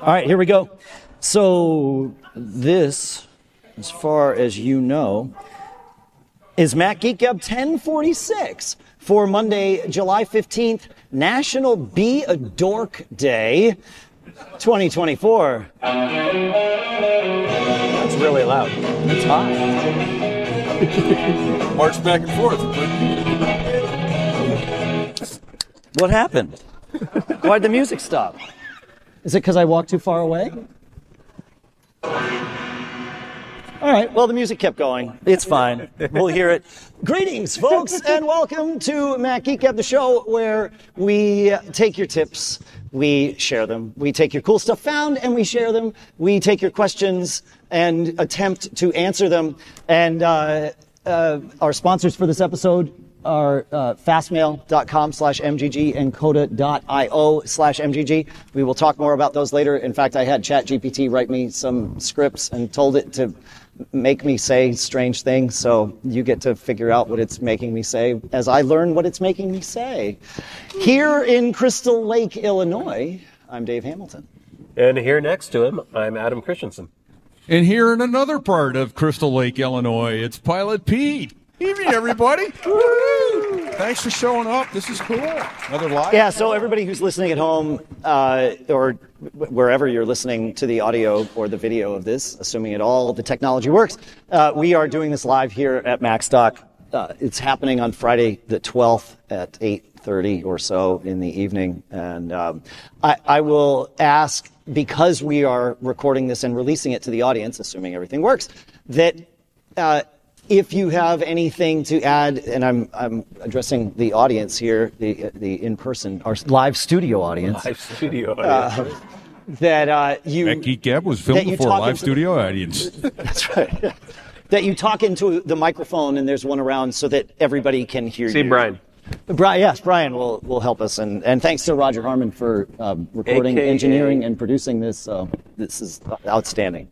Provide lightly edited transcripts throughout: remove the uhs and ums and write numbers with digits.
All right, here we go. So this, as far as you know, is Mac Geek Gab 1046 for Monday, July 15th, National Be a Dork Day 2024. That's really loud. It's hot. March back and forth. What happened? Why'd the music stop? Is it because I walked too far away? All right, well, the music kept going. It's fine. We'll hear it. Greetings, folks, and welcome to Mac Geek Gab, the show where we take your tips, we share them. We take your cool stuff found, and we share them. We take your questions and attempt to answer them. And our sponsors for this episode are fastmail.com/MGG and coda.io/MGG. We will talk more about those later. In fact, I had ChatGPT write me some scripts and told it to make me say strange things, so you get to figure out what it's making me say as I learn what it's making me say. Here in Crystal Lake, Illinois, I'm Dave Hamilton. And here next to him, I'm Adam Christensen. And here in another part of Crystal Lake, Illinois, it's Pilot Pete. Evening, everybody. Woo! Thanks for showing up. This is cool. Another live. Yeah, so everybody who's listening at home or wherever you're listening to the audio or the video of this, assuming at all the technology works, we are doing this live here at MacStock. It's happening on Friday the 12th at 8:30 or so in the evening. And I will ask, because we are recording this and releasing it to the audience, assuming everything works, that if you have anything to add, and I'm addressing the audience here, the in-person, our live studio audience. Live studio audience. That you... Mac Geek Gab was filmed before a live studio audience. That's right. That you talk into the microphone, and there's one around so that everybody can hear you. See Brian. Yes, Brian will help us, and thanks to Roger Harmon for recording, AKA. engineering, and producing this. This is outstanding.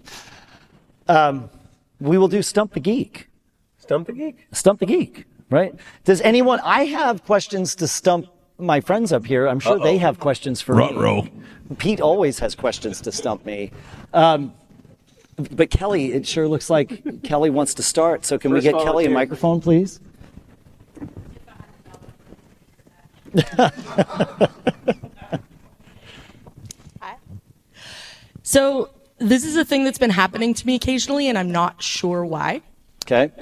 We will do Stump the Geek. Stump the Geek? Stump the Geek, right? Does anyone... I have questions to stump my friends up here. I'm sure they have questions for me. Pete always has questions to stump me. But Kelly, it sure looks like Kelly wants to start. So can we get Kelly a microphone, please? Hi. So this is a thing that's been happening to me occasionally, and I'm not sure why. Okay.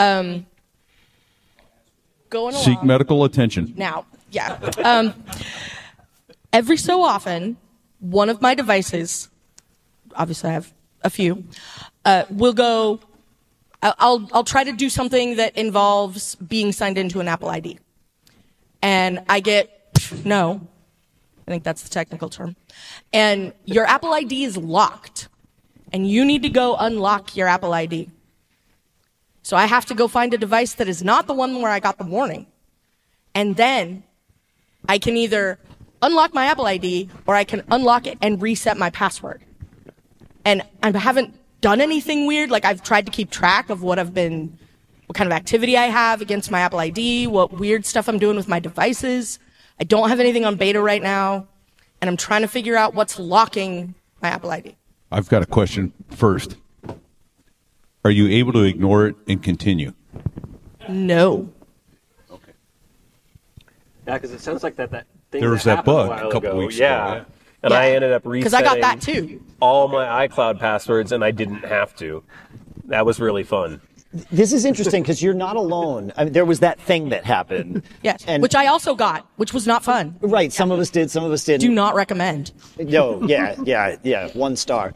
Going along. Seek medical attention. Now, yeah. Every so often, one of my devices, obviously I have a few, will go, I'll try to do something that involves being signed into an Apple ID. And I get, no, I think that's the technical term. And your Apple ID is locked. And you need to go unlock your Apple ID. So I have to go find a device that is not the one where I got the warning. And then I can either unlock my Apple ID or I can unlock it and reset my password. And I haven't done anything weird. Like, I've tried to keep track of what kind of activity I have against my Apple ID, what weird stuff I'm doing with my devices. I don't have anything on beta right now. And I'm trying to figure out what's locking my Apple ID. I've got a question first. Are you able to ignore it and continue? No. Okay. Yeah, because it sounds like that thing There was that happened bug a while a couple ago. weeks ago. Yeah. And I ended up resetting Because I got that too. all my iCloud passwords, and I didn't have to. That was really fun. This is interesting because you're not alone. I mean, there was that thing that happened. Yes, And- which I also got, which was not fun. Right. Some of us did. Some of us didn't. Do not recommend. No. Yeah. 1 star.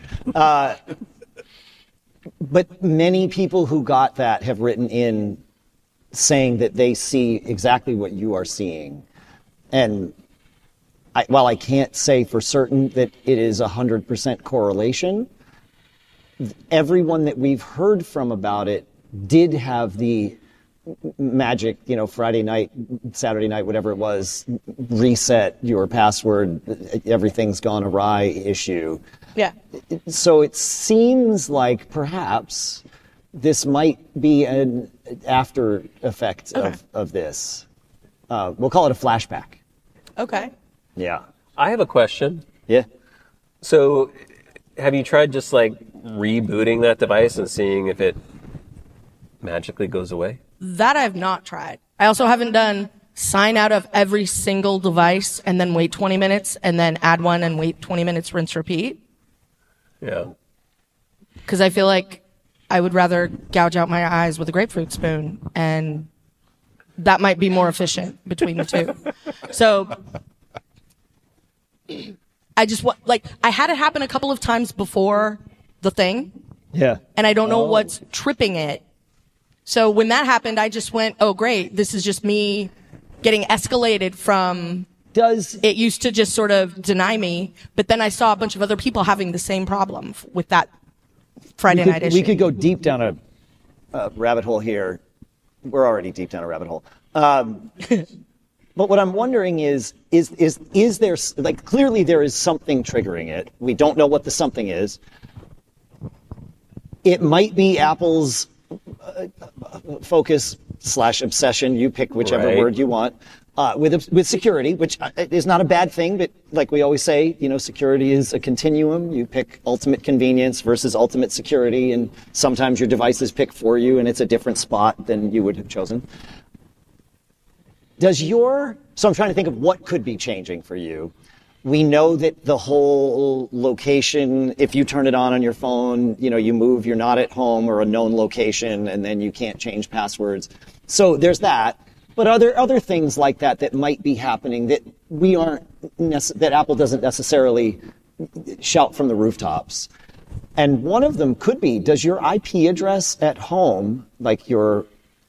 But many people who got that have written in saying that they see exactly what you are seeing. And while I can't say for certain that it is 100% correlation, everyone that we've heard from about it did have the magic, Friday night, Saturday night, whatever it was, reset your password, everything's gone awry issue. Yeah. So it seems like perhaps this might be an after effect of this. We'll call it a flashback. Okay. Yeah. I have a question. Yeah. So have you tried just like rebooting that device and seeing if it magically goes away? That I've not tried. I also haven't done sign out of every single device and then wait 20 minutes and then add one and wait 20 minutes, rinse, repeat. Yeah. Because I feel like I would rather gouge out my eyes with a grapefruit spoon, and that might be more efficient between the two. So I just I had it happen a couple of times before the thing. Yeah. And I don't know what's tripping it. So when that happened, I just went, oh, great. This is just me getting escalated from it used to just sort of deny me. But then I saw a bunch of other people having the same problem with that Friday night issue. We could go deep down a rabbit hole here. We're already deep down a rabbit hole. But what I'm wondering is there, like, clearly there is something triggering it. We don't know what the something is. It might be Apple's focus / obsession. You pick whichever word you want. With security, which is not a bad thing, but like we always say, security is a continuum. You pick ultimate convenience versus ultimate security, and sometimes your devices pick for you, and it's a different spot than you would have chosen. So I'm trying to think of what could be changing for you. We know that the whole location, if you turn it on your phone, you move, you're not at home or a known location, and then you can't change passwords. So there's that. But are there other things like that might be happening that that Apple doesn't necessarily shout from the rooftops? And one of them could be, does your IP address at home, like your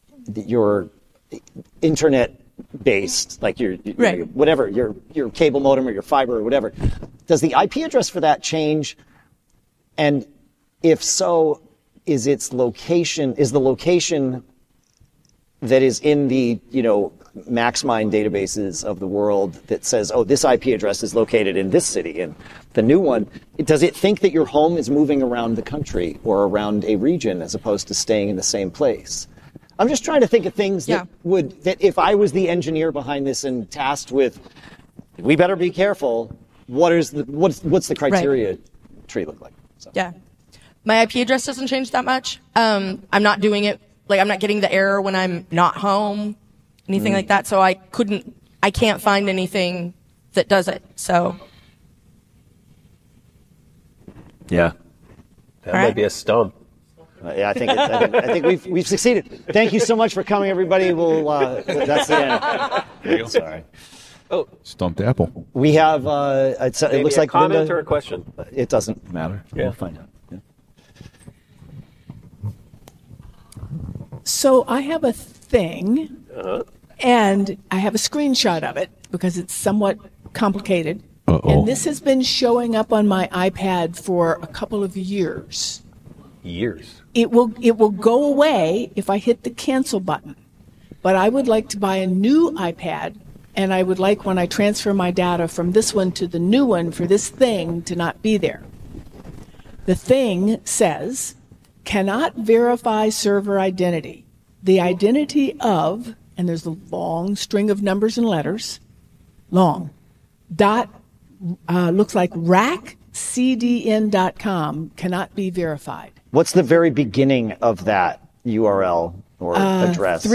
internet based, like your whatever, your cable modem or your fiber or whatever, does the IP address for that change? And if so, is the location that is in the, MaxMind databases of the world that says, oh, this IP address is located in this city, and the new one, does it think that your home is moving around the country or around a region as opposed to staying in the same place? I'm just trying to think of things that if I was the engineer behind this and tasked with, we better be careful, what's the criteria tree look like? So. Yeah. My IP address doesn't change that much. I'm not doing it, I'm not getting the error when I'm not home, anything like that. So I can't find anything that does it. So. Yeah. That might be a stump. I think we've succeeded. Thank you so much for coming, everybody. That's the end. There you go. Sorry. Oh, stumped Apple. We have. It looks like a comment Linda, or a question. It doesn't matter. Yeah. We'll find out. Yeah. So I have a thing, and I have a screenshot of it because it's somewhat complicated. And this has been showing up on my iPad for a couple of years. It will go away if I hit the cancel button. But I would like to buy a new iPad, and I would like, when I transfer my data from this one to the new one, for this thing to not be there. The thing says, cannot verify server identity. The identity of, and there's a long string of numbers and letters, looks like rackcdn.com cannot be verified. What's the very beginning of that URL or address?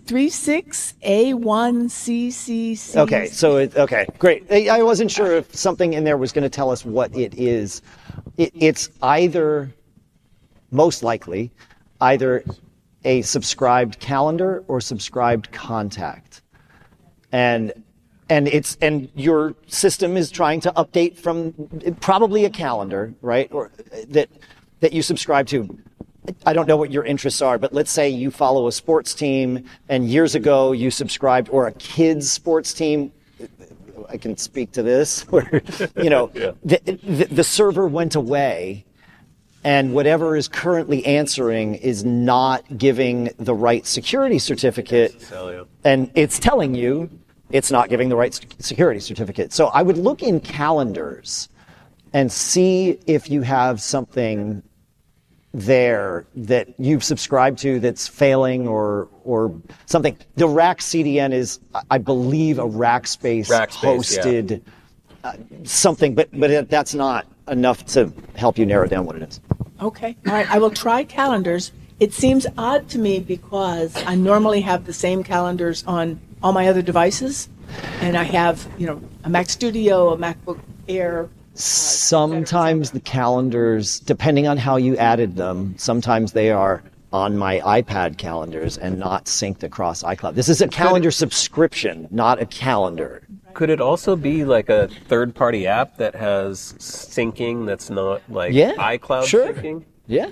36A1CCC. Okay, great. I wasn't sure if something in there was going to tell us what it is. It's either, most likely, either a subscribed calendar or subscribed contact. And your system is trying to update from probably a calendar, right? Or that you subscribe to. I don't know what your interests are, but let's say you follow a sports team and years ago you subscribed, or a kids sports team. I can speak to this where, the server went away and whatever is currently answering is not giving the right security certificate. And it's telling you it's not giving the right security certificate. So I would look in calendars and see if you have something there that you've subscribed to that's failing or something. The Rack CDN is, I believe, a Rackspace hosted something, but that's not enough to help you narrow down what it is. Okay. All right. I will try calendars. It seems odd to me because I normally have the same calendars on all my other devices, and I have, a Mac Studio, a MacBook Air. Sometimes the calendars, depending on how you added them, sometimes they are on my iPad calendars and not synced across iCloud. This is a calendar subscription, not a calendar. Could it also be like a third-party app that has syncing that's not like iCloud syncing? Yeah.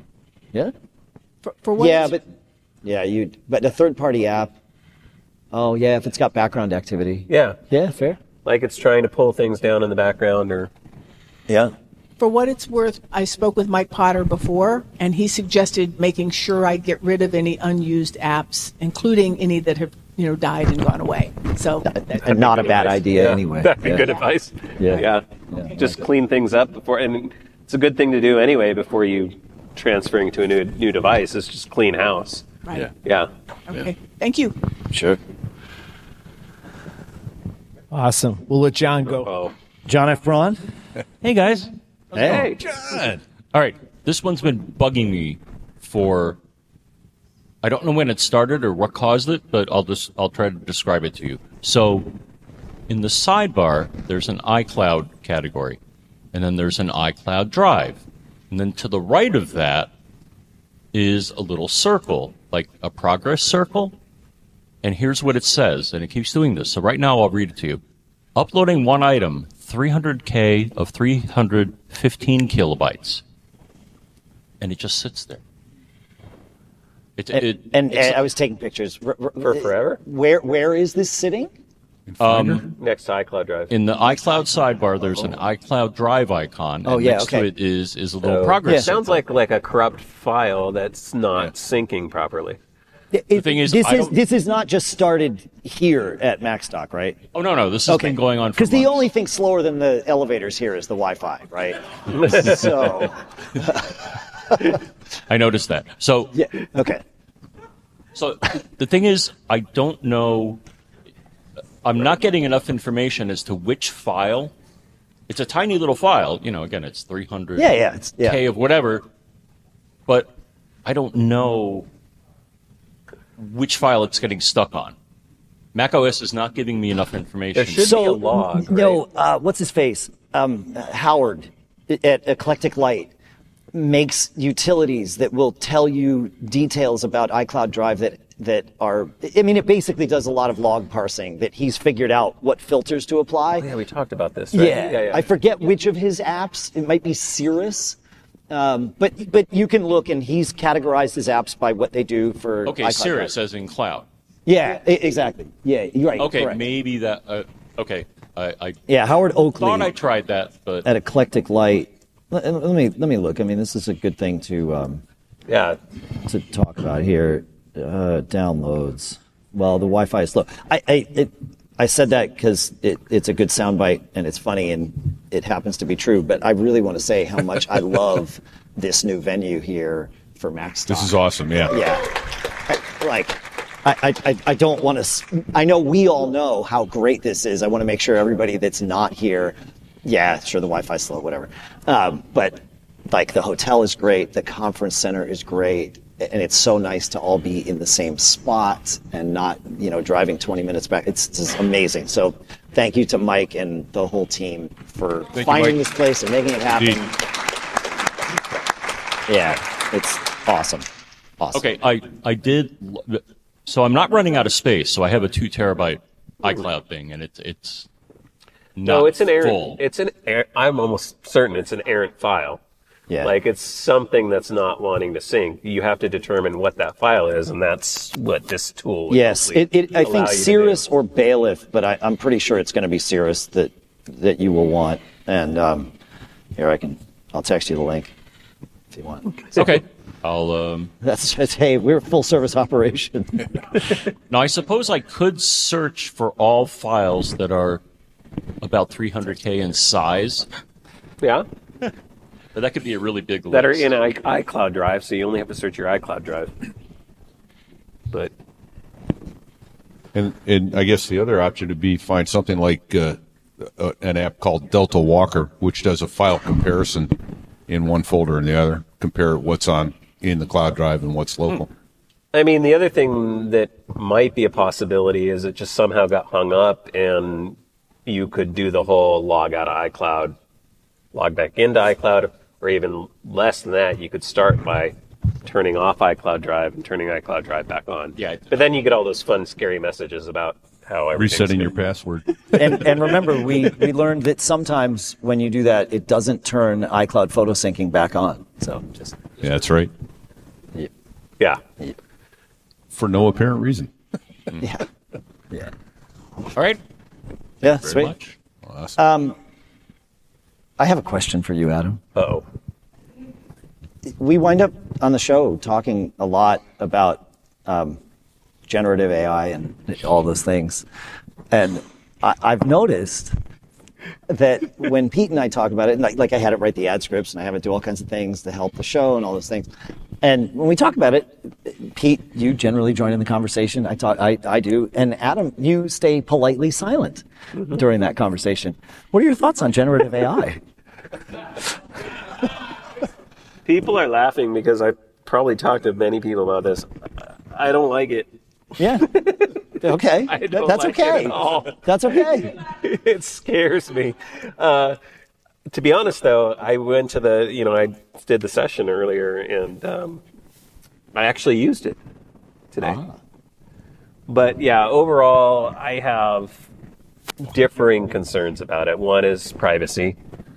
For what? Yeah, but a third-party app. Oh yeah, if it's got background activity. Yeah. Yeah, fair. Like it's trying to pull things down in the background or... Yeah. For what it's worth, I spoke with Mike Potter before, and he suggested making sure I get rid of any unused apps, including any that have, died and gone away. So, And not a bad idea anyway. That'd be good advice. Yeah. Just clean things up before, and it's a good thing to do anyway before you transferring to a new device. Is just clean house. right. Yeah. Okay. Thank you. Sure. Awesome. We'll let John go. Oh. John F. Braun. Hey guys. Hey. John. All right. This one's been bugging me for I don't know when it started or what caused it, but I'll try to describe it to you. So in the sidebar, there's an iCloud category, and then there's an iCloud Drive. And then to the right of that is a little circle, like a progress circle. And here's what it says, and it keeps doing this. So right now I'll read it to you. Uploading one item, 300K of 315 kilobytes. And it just sits there. I was taking pictures. For forever? Where is this sitting? Next to iCloud Drive. In the iCloud sidebar, there's an iCloud Drive icon. Oh, and yeah, next okay. to it is a little progress. It sounds like a corrupt file that's not syncing properly. The thing is, this is not just started here at MacStock, right? Oh, no. This has been going on for Because the months. only thing slower than the elevators here is the Wi-Fi, right? So, I noticed that. So, yeah, okay. So the thing is, I don't know. I'm not getting enough information as to which file. It's a tiny little file. Again, it's 300 K of whatever. But I don't know which file it's getting stuck on. macOS is not giving me enough information. There should be a log, right? No, what's his face? Howard at Eclectic Light makes utilities that will tell you details about iCloud Drive that are, it basically does a lot of log parsing that he's figured out what filters to apply. Yeah, we talked about this, right? Yeah. I forget which of his apps. It might be Cirrus. But you can look, and he's categorized his apps by what they do for Okay, iCloud Cirrus Drive. as in cloud. Yeah, exactly. Yeah, you're right. Okay, correct. maybe that. Okay, I Yeah, Howard Oakley thought I tried that, but at Eclectic Light. Let me look. This is a good thing to talk about here. Downloads. Well, the Wi-Fi is slow. I said that because it's a good soundbite and it's funny and it happens to be true. But I really want to say how much I love this new venue here for MacStock. This is awesome. Yeah. Yeah. I don't want to. I know we all know how great this is. I want to make sure everybody that's not here. Yeah, sure, the Wi-Fi's slow, whatever. But the hotel is great, the conference center is great, and it's so nice to all be in the same spot and not, driving 20 minutes back. It's just amazing. So thank you to Mike and the whole team for finding this place and making it happen. Indeed. Yeah, it's awesome. Awesome. okay, I did. So I'm not running out of space. So I have a 2 terabyte iCloud thing, and it's not No, it's an full. errant. I'm almost certain it's an errant file. Yeah. It's something that's not wanting to sync. You have to determine what that file is, and that's what this tool would Yes, hopefully I allow think you to Cirrus do. or Bailiff, but I'm pretty sure it's going to be Cirrus that you will want. And here I'll text you the link if you want. Okay, I'll. That's just, hey, we're a full service operation. Now I suppose I could search for all files that are about 300K in size, Yeah, but that could be a really big list. that are in iCloud Drive, so you only have to search your iCloud Drive. But And I guess the other option would be find something like an app called Delta Walker, which does a file comparison in one folder and the other, compare what's in the cloud drive and what's local. I mean, the other thing that might be a possibility is it just somehow got hung up and you could do the whole log out of iCloud, log back into iCloud, or even less than that, you could start by turning off iCloud Drive and turning iCloud Drive back on. Yeah. But then you get all those fun, scary messages about how everything's Resetting your good. password. And remember, we learned that sometimes when you do that, it doesn't turn iCloud photo syncing back on. So just Yeah, that's right. Yeah. For no apparent reason. yeah. All right. Yeah, Very sweet. much. Awesome. I have a question for you, Adam. Uh-oh. We wind up on the show talking a lot about generative AI and all those things. And I've noticed that when Pete and I talk about it, like I had it write the ad scripts and I have it do all kinds of things to help the show and all those things. And when we talk about it, Pete, you generally join in the conversation. I do. And Adam, you stay politely silent during that conversation. What are your thoughts on generative AI? People are laughing because I probably talked to many people about this. I don't like it. Yeah. Okay. I don't That's like it okay. at all. That's okay. It scares me. To be honest, though, I went to I did the session earlier, and I actually used it today. But yeah, overall, I have differing concerns about it. One is privacy.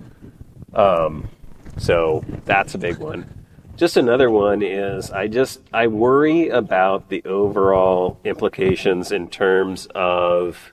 So that's a big one. Just another one is I worry about the overall implications in terms of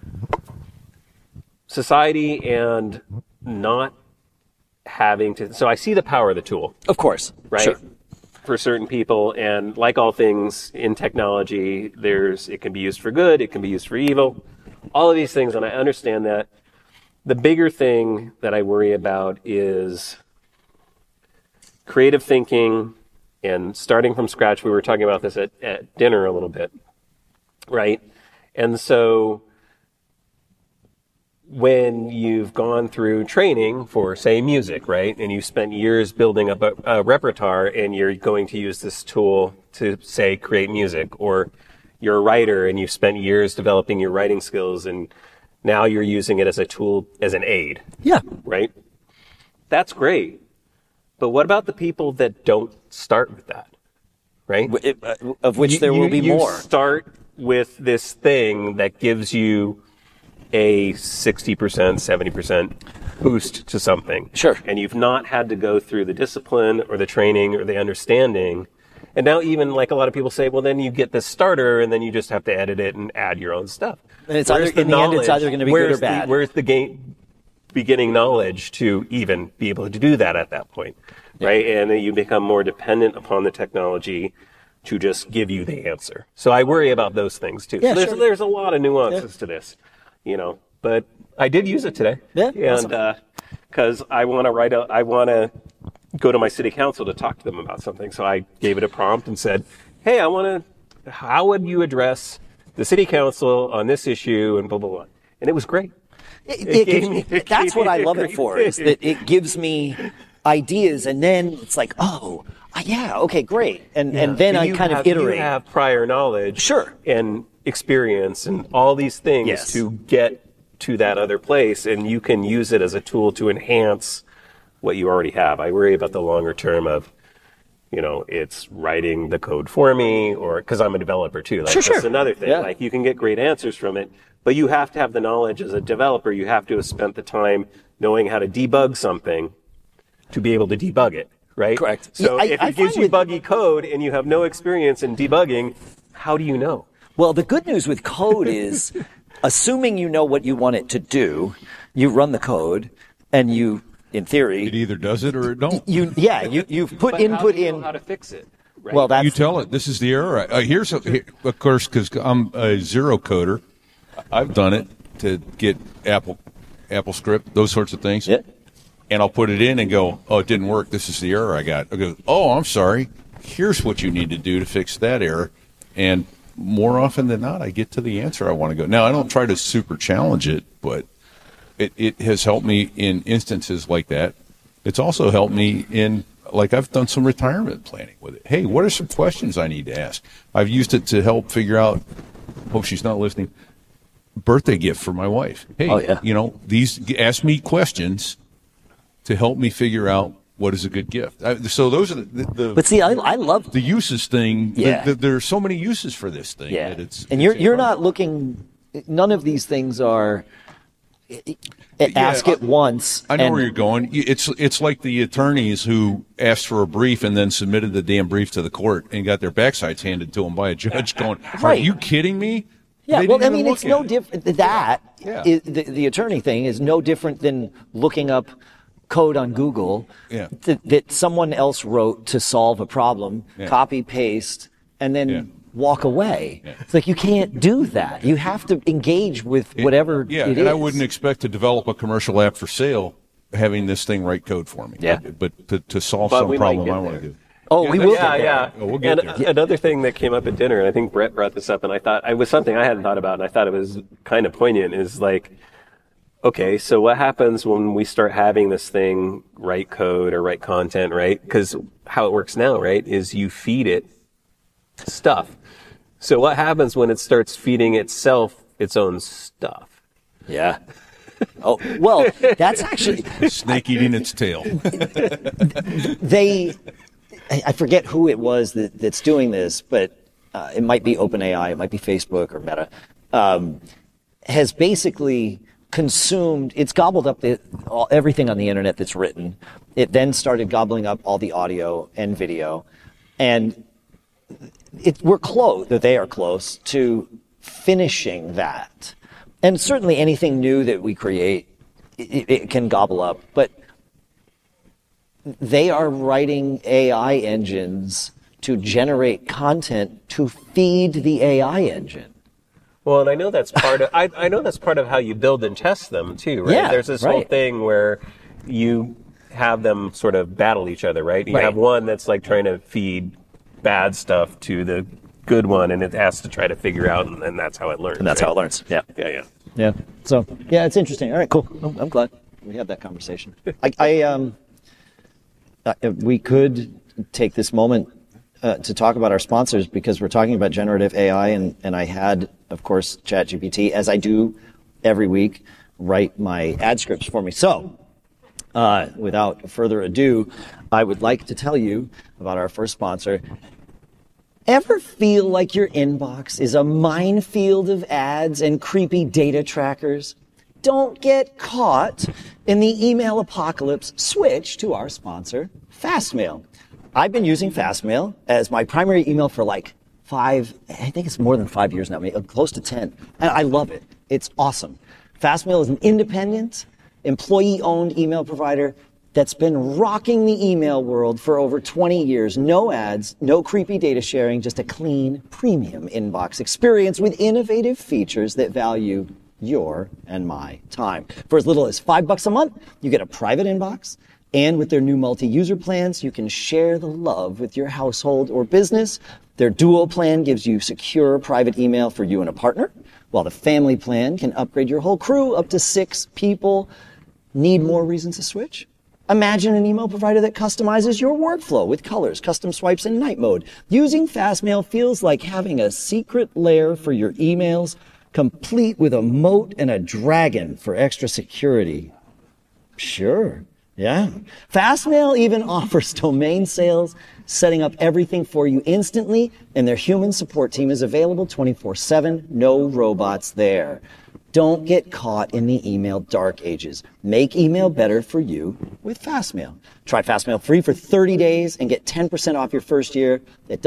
society and not having to. So I see the power of the tool, Of course. right? Sure. For certain people, and like all things in technology, it can be used for good, it can be used for evil, all of these things, and I understand that. The bigger thing that I worry about is creative thinking and starting from scratch. We were talking about this at dinner a little bit, right? And so when you've gone through training for, say, music, right, and you've spent years building up a repertoire, and you're going to use this tool to, say, create music, or you're a writer and you've spent years developing your writing skills, and now you're using it as a tool, as an aid, Yeah. right? That's great. But what about the people that don't start with that, right? Of which there will be you more. Start with this thing that gives you a 60%, 70% boost to something. Sure. And you've not had to go through the discipline or the training or the understanding. And now even like a lot of people say, well, then you get this starter and then you just have to edit it and add your own stuff. And it's either, in the end, it's either going to be good or bad. Where's the beginning knowledge to even be able to do that at that point, right? And then you become more dependent upon the technology to just give you the answer. So I worry about those things too. Yeah, So sure. there's a lot of nuances to this, but I did use it today. Yeah, And because I want to go to my city council to talk to them about something. So I gave it a prompt and said, hey, how would you address the city council on this issue and blah, blah, blah. And it was great. That's what I love it for, is that it gives me ideas, and then it's like, oh, yeah, okay, great. And then I kind of iterate. You have prior knowledge. Sure. And experience and all these things Yes. to get to that other place, and you can use it as a tool to enhance what you already have. I worry about the longer term of, it's writing the code for me, or because I'm a developer too. Like, Sure. That's another thing. Yeah. Like, you can get great answers from it, but you have to have the knowledge as a developer. You have to have spent the time knowing how to debug something to be able to debug it, right? Correct. So Yeah, if I it gives find you with- buggy code and you have no experience in debugging, how do you know? Well, the good news with code is, assuming you know what you want it to do, you run the code, and you, in It theory, either does it or it don't. you've put But input how do you in. know how to fix it? Right? Well, that's You tell it, this is the error. Of course, because I'm a zero coder, I've done it to get AppleScript, those sorts of things. Yeah. And I'll put it in and go, oh, it didn't work. This is the error I got. I go, oh, I'm sorry. Here's what you need to do to fix that error. And more often than not, I get to the answer I want to go. Now, I don't try to super challenge it, but it has helped me in instances like that. It's also helped me in, like, I've done some retirement planning with it. Hey, what are some questions I need to ask? I've used it to help figure out, hope she's not listening, birthday gift for my wife. Hey, ask me questions to help me figure out what is a good gift. So those are the But see, I love the uses thing. Yeah. There are so many uses for this thing. Yeah. That and you're not looking, none of these things are ask it once. I know where you're going. It's like the attorneys who asked for a brief and then submitted the damn brief to the court and got their backsides handed to them by a judge going, are Right. you kidding me? Yeah, They well, didn't I even mean, it's look no at it. different. That Yeah. is, the attorney thing is no different than looking up code on Google Yeah. that someone else wrote to solve a problem, Yeah. copy, paste, and then Yeah. walk away. Yeah. It's like you can't do that. You have to engage with whatever Yeah, it and I is. wouldn't expect to develop a commercial app for sale having this thing write code for me. Yeah. But to solve But some we might problem get I want to there. do. Oh, we will. Yeah, get there. yeah. Oh, we'll get and there. another thing that came up at dinner, and I think Brett brought this up, and I thought it was something I hadn't thought about, and I thought it was kind of poignant, is like, okay, so what happens when we start having this thing write code or write content, right? Because how it works now, right, is you feed it stuff. So what happens when it starts feeding itself its own stuff? Yeah. Oh, well, that's actually, Snake eating its tail. I forget who it was that's doing this, but it might be OpenAI, it might be Facebook or Meta, has basically consumed, it's gobbled up everything on the internet that's written. It then started gobbling up all the audio and video. And they are close to finishing that. And certainly anything new that we create, it can gobble up. But they are writing AI engines to generate content to feed the AI engine. Well, and I know that's part of I know that's part of how you build and test them too, right? Yeah, There's this whole right. thing where you have them sort of battle each other, right? You Right. have one that's like trying to feed bad stuff to the good one, and it has to try to figure out, and that's how it learns. And that's right? how it learns. Yeah. Yeah. Yeah. So, yeah, it's interesting. All right, cool. I'm glad we had that conversation. We could take this moment to talk about our sponsors because we're talking about generative AI, and I had, of course, ChatGPT, as I do every week, write my ad scripts for me. So, without further ado, I would like to tell you about our first sponsor. Ever feel like your inbox is a minefield of ads and creepy data trackers? Don't get caught in the email apocalypse. Switch to our sponsor, Fastmail. I've been using Fastmail as my primary email for like I think it's more than 5 years now, maybe close to 10. And I love it. It's awesome. Fastmail is an independent, employee-owned email provider that's been rocking the email world for over 20 years. No ads, no creepy data sharing, just a clean, premium inbox experience with innovative features that value your and my time. For as little as $5 a month, you get a private inbox, and with their new multi-user plans, you can share the love with your household or business. Their dual plan gives you secure private email for you and a partner, while the family plan can upgrade your whole crew up to 6 people. Need more reasons to switch? Imagine an email provider that customizes your workflow with colors, custom swipes, and night mode. Using Fastmail feels like having a secret lair for your emails, complete with a moat and a dragon for extra security. Sure, yeah. Fastmail even offers domain sales, setting up everything for you instantly, and their human support team is available 24/7, no robots there. Don't get caught in the email dark ages. Make email better for you with Fastmail. Try Fastmail free for 30 days and get 10% off your first year at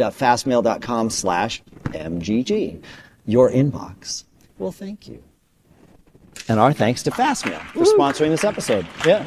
www.fastmail.com/MGG. Your inbox will thank you. And our thanks to Fastmail for sponsoring this episode. Yeah.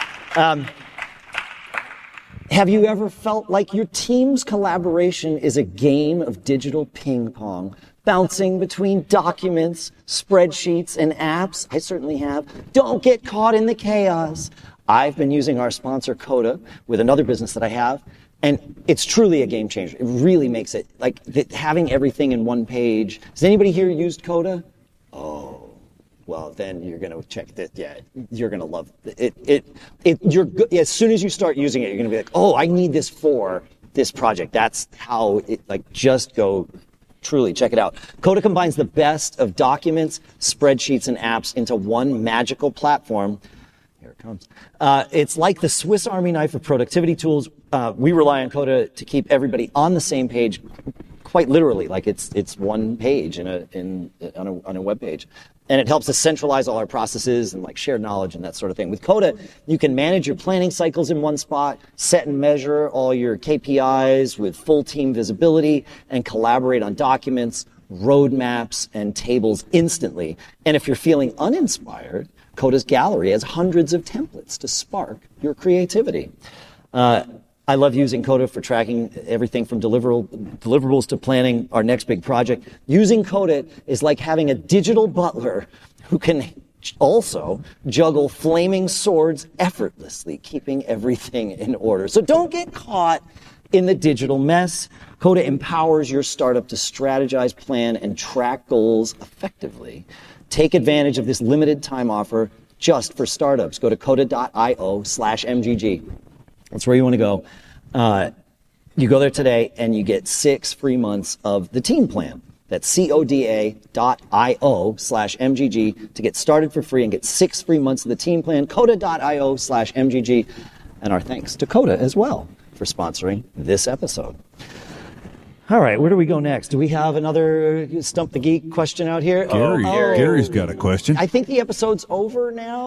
Have you ever felt like your team's collaboration is a game of digital ping pong, bouncing between documents, spreadsheets, and apps? I certainly have. Don't get caught in the chaos. I've been using our sponsor, Coda, with another business that I have, and it's truly a game changer. It really makes it, like, having everything in one page. Has anybody here used Coda? Oh, well, then you're going to check that. Yeah, you're going to love it. As soon as you start using it, you're going to be like, oh, I need this for this project. That's how it, like, just go. Truly, check it out. Coda combines the best of documents, spreadsheets, and apps into one magical platform. Here it comes. It's like the Swiss Army knife of productivity tools. We rely on Coda to keep everybody on the same page, quite literally, like it's one page on a web page. And it helps us centralize all our processes and like shared knowledge and that sort of thing. With Coda, you can manage your planning cycles in one spot, set and measure all your KPIs with full team visibility, and collaborate on documents, roadmaps, and tables instantly. And if you're feeling uninspired, Coda's gallery has hundreds of templates to spark your creativity. I love using Coda for tracking everything from deliverables to planning our next big project. Using Coda is like having a digital butler who can also juggle flaming swords effortlessly, keeping everything in order. So don't get caught in the digital mess. Coda empowers your startup to strategize, plan, and track goals effectively. Take advantage of this limited time offer just for startups. Go to coda.io/MGG. That's where you want to go. You go there today and you get 6 free months of the team plan. That's coda.io/MGG to get started for free and get 6 free months of the team plan. Coda.io/MGG. And our thanks to Coda as well for sponsoring this episode. All right, where do we go next? Do we have another Stump the Geek question out here? Gary's got a question. I think the episode's over now.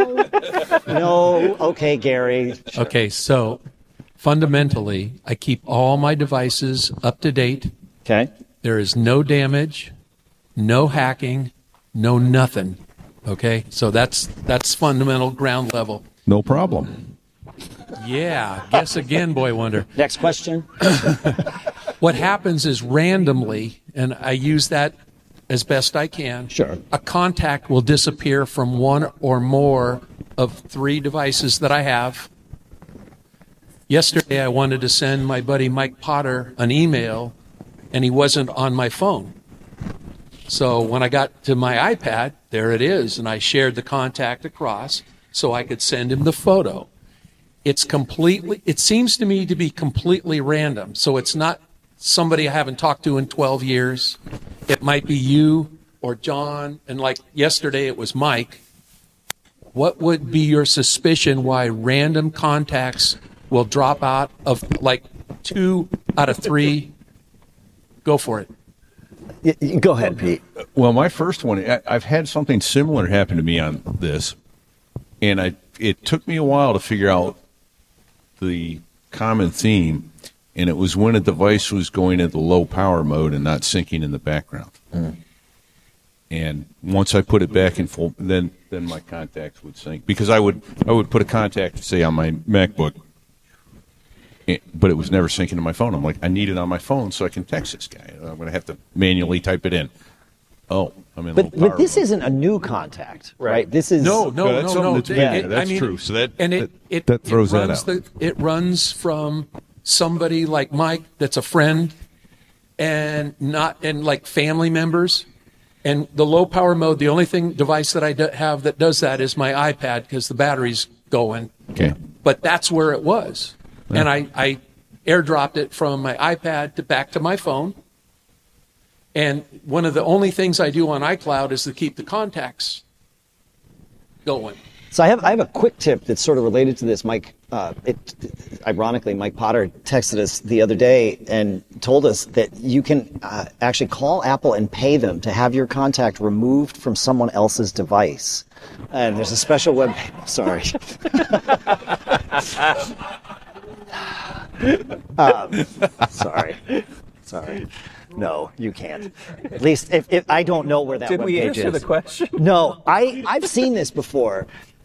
No, okay, Gary. Sure. Okay, so fundamentally, I keep all my devices up to date. Okay. There is no damage, no hacking, no nothing. Okay, so that's fundamental ground level. No problem. Yeah, guess again, Boy Wonder. Next question. What happens is randomly, and I use that as best I can. Sure. A contact will disappear from one or more of 3 devices that I have. Yesterday, I wanted to send my buddy Mike Potter an email, and he wasn't on my phone. So when I got to my iPad, there it is, and I shared the contact across so I could send him the photo. It seems to me to be completely random. So it's not somebody I haven't talked to in 12 years. It might be you or John, and like yesterday it was Mike. What would be your suspicion why random contacts will drop out of like 2 out of 3? Go for it. Go ahead, Pete. Well, my first one, I've had something similar happen to me on this, and it took me a while to figure out the common theme, and it was when a device was going into low power mode and not syncing in the background. Mm. And once I put it back in full, then my contacts would sync, because I would put a contact, say, on my MacBook, but it was never syncing to my phone. I'm like, I need it on my phone so I can text this guy. I'm going to have to manually type it in. Oh, I'm in. But this isn't a new contact, right? This is no. That's true. So that throws that out. It runs from somebody like Mike, that's a friend, and like family members. And the low power mode, the only device that I have that does that is my iPad, because the battery's going. Okay. But that's where it was. Yeah. And I airdropped it from my iPad back to my phone. And one of the only things I do on iCloud is to keep the contacts going. So I have a quick tip that's sort of related to this. Mike, ironically, Mike Potter texted us the other day and told us that you can actually call Apple and pay them to have your contact removed from someone else's device. And there's a special web. Sorry. Sorry. No, you can't. At least if I don't know where that web page is. Did we answer the question? No, I've seen this before.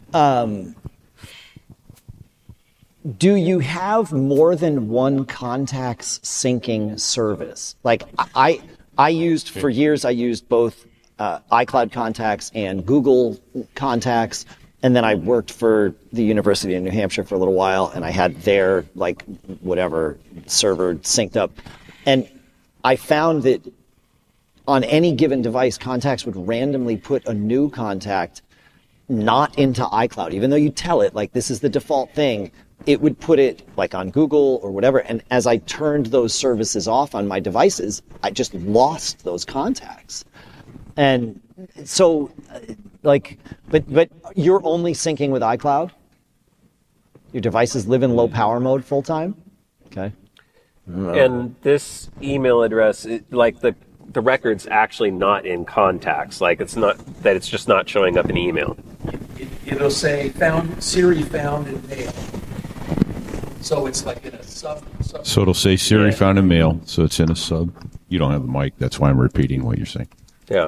Do you have more than one contacts syncing service? Like I used for years, I used both iCloud contacts and Google contacts. And then I worked for the University of New Hampshire for a little while, and I had their, like, whatever server synced up. And I found that on any given device, contacts would randomly put a new contact not into iCloud, even though you tell it like this is the default thing, it would put it like on Google or whatever. And as I turned those services off on my devices, I just lost those contacts. And so, like, but you're only syncing with iCloud? Your devices live in low power mode full time? Okay. And this email address, like the record's actually not in contacts. Like it's not that it's just not showing up in email. It'll say Siri found in mail. So it's like in a sub. So it'll say Siri found in mail, so it's in a sub. You don't have the mic, that's why I'm repeating what you're saying. Yeah.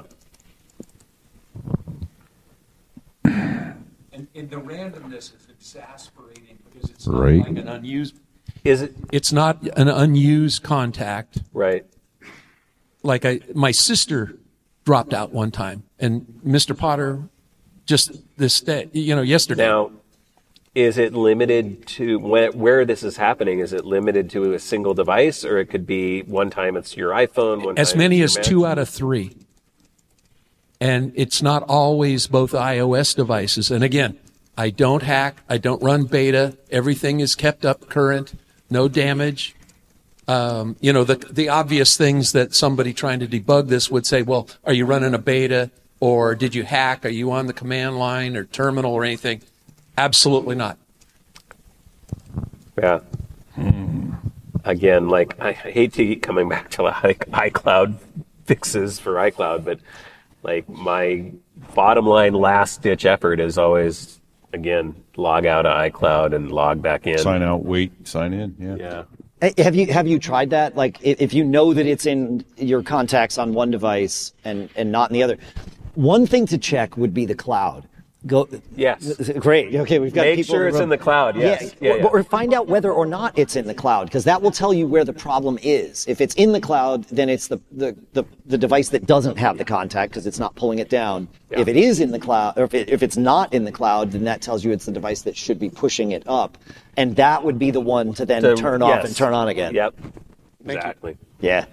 And the randomness is exasperating because it's not Right. like an unused. Is it It's not an unused contact. right? Like my sister dropped out one time, and Mr. Potter just this day, yesterday. Now, is it limited to where this is happening? Is it limited to a single device, or it could be one time it's your iPhone, one as time many it's as your 2 out of 3. And it's not always both iOS devices. And again, I don't hack. I don't run beta. Everything is kept up current. No damage. The obvious things that somebody trying to debug this would say, well, are you running a beta or did you hack? Are you on the command line or terminal or anything? Absolutely not. Yeah. Again, like I hate to keep coming back to like iCloud fixes for iCloud, but like my bottom line last ditch effort is always, again, log out of iCloud and log back in. Sign out, wait, sign in. Yeah. Have you tried that? Like, if you know that it's in your contacts on one device and not in the other, one thing to check would be the cloud. Go. Yes. Great. Okay, we've got Make people. sure it's in the cloud. Yes. Yeah. Or find out whether or not it's in the cloud, because that will tell you where the problem is. If it's in the cloud, then it's the device that doesn't have the contact because it's not pulling it down. Yeah. If it is in the cloud, or if it's not in the cloud, then that tells you it's the device that should be pushing it up, and that would be the one to then turn off and turn on again. Yep. Exactly. Yeah.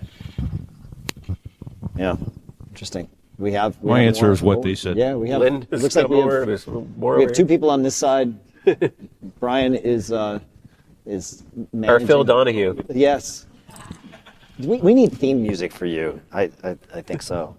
Yeah. Interesting. We have My answer more. is what they said. Yeah, we have. Lynn, It looks like we have more two people on this side. Brian is Or managing. Phil Donahue. Yes. We need theme music for you. I think so.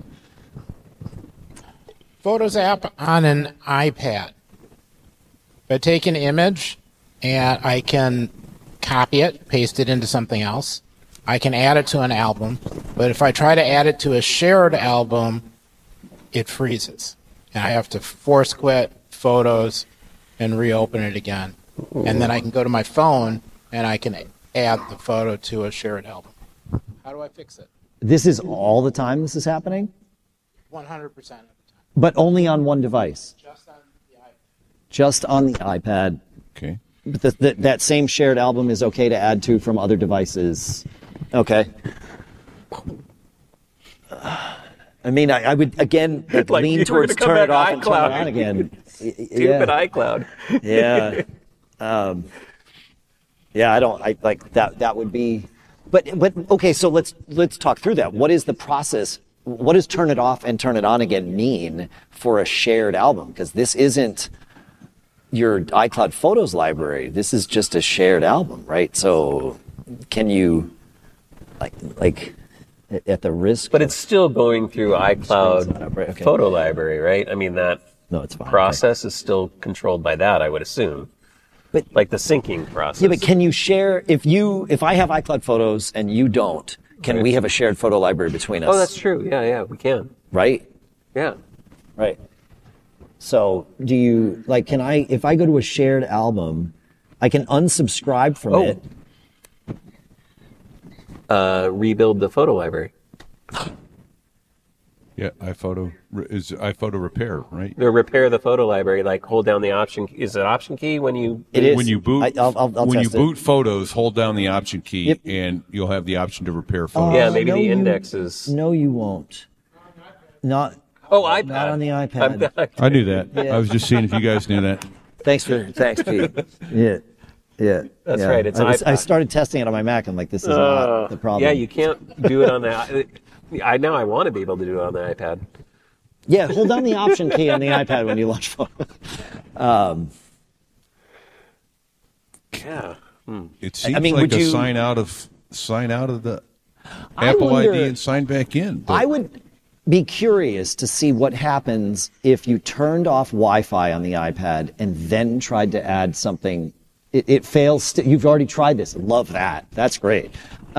Photos app on an iPad. If I take an image and I can copy it, paste it into something else, I can add it to an album. But if I try to add it to a shared album, it freezes. And I have to force quit Photos and reopen it again. And then I can go to my phone and I can add the photo to a shared album. How do I fix it? This is all the time this is happening? 100% of the time. But only on one device? Just on the iPad. Just on the iPad. Okay. But that same shared album is okay to add to from other devices. Okay. I mean, I would, again, Like lean you were towards gonna come turn it back off to and turn it iCloud. on again. Stupid iCloud. Yeah. I like that. That would be, but okay. So let's talk through that. What is the process? What does turn it off and turn it on again mean for a shared album? Because this isn't your iCloud Photos library. This is just a shared album, right? So can you, like at the risk? But it's still going through iCloud Okay. photo library, right? I mean, that No, it's fine. process is still controlled by that, I would assume. But Like the syncing process. yeah, but can you share if I have iCloud Photos and you don't? Can we have a shared photo library between us? Oh, that's true. Yeah, we can. right. Yeah. Right. So do you, like, if I go to a shared album, I can unsubscribe from it. Rebuild the photo library. Yeah, iPhoto is iPhoto repair, right? Or repair the photo library, like hold down the option. Is it option key when you? It is. When you boot, I'll when you test it. boot Photos, hold down the Option key, Yep. and you'll have the option to repair photos. Yeah, maybe no, the you- index is. No, you won't. Not iPad. Not on the iPad. I knew that. Yeah. I was just seeing if you guys knew that. Thanks, Pete. Yeah. That's right, it's I iPad. started testing it on my Mac. I'm like, this is not the problem. Yeah, you can't do it on the. I want to be able to do it on the iPad. Yeah, hold down the Option key on the iPad when you launch Photos. Yeah. It seems I mean, like would a you- sign out of the I Apple wonder- ID and sign back in. But I would be curious to see what happens if you turned off Wi-Fi on the iPad and then tried to add something. It fails. You've already tried this. Love that. That's great.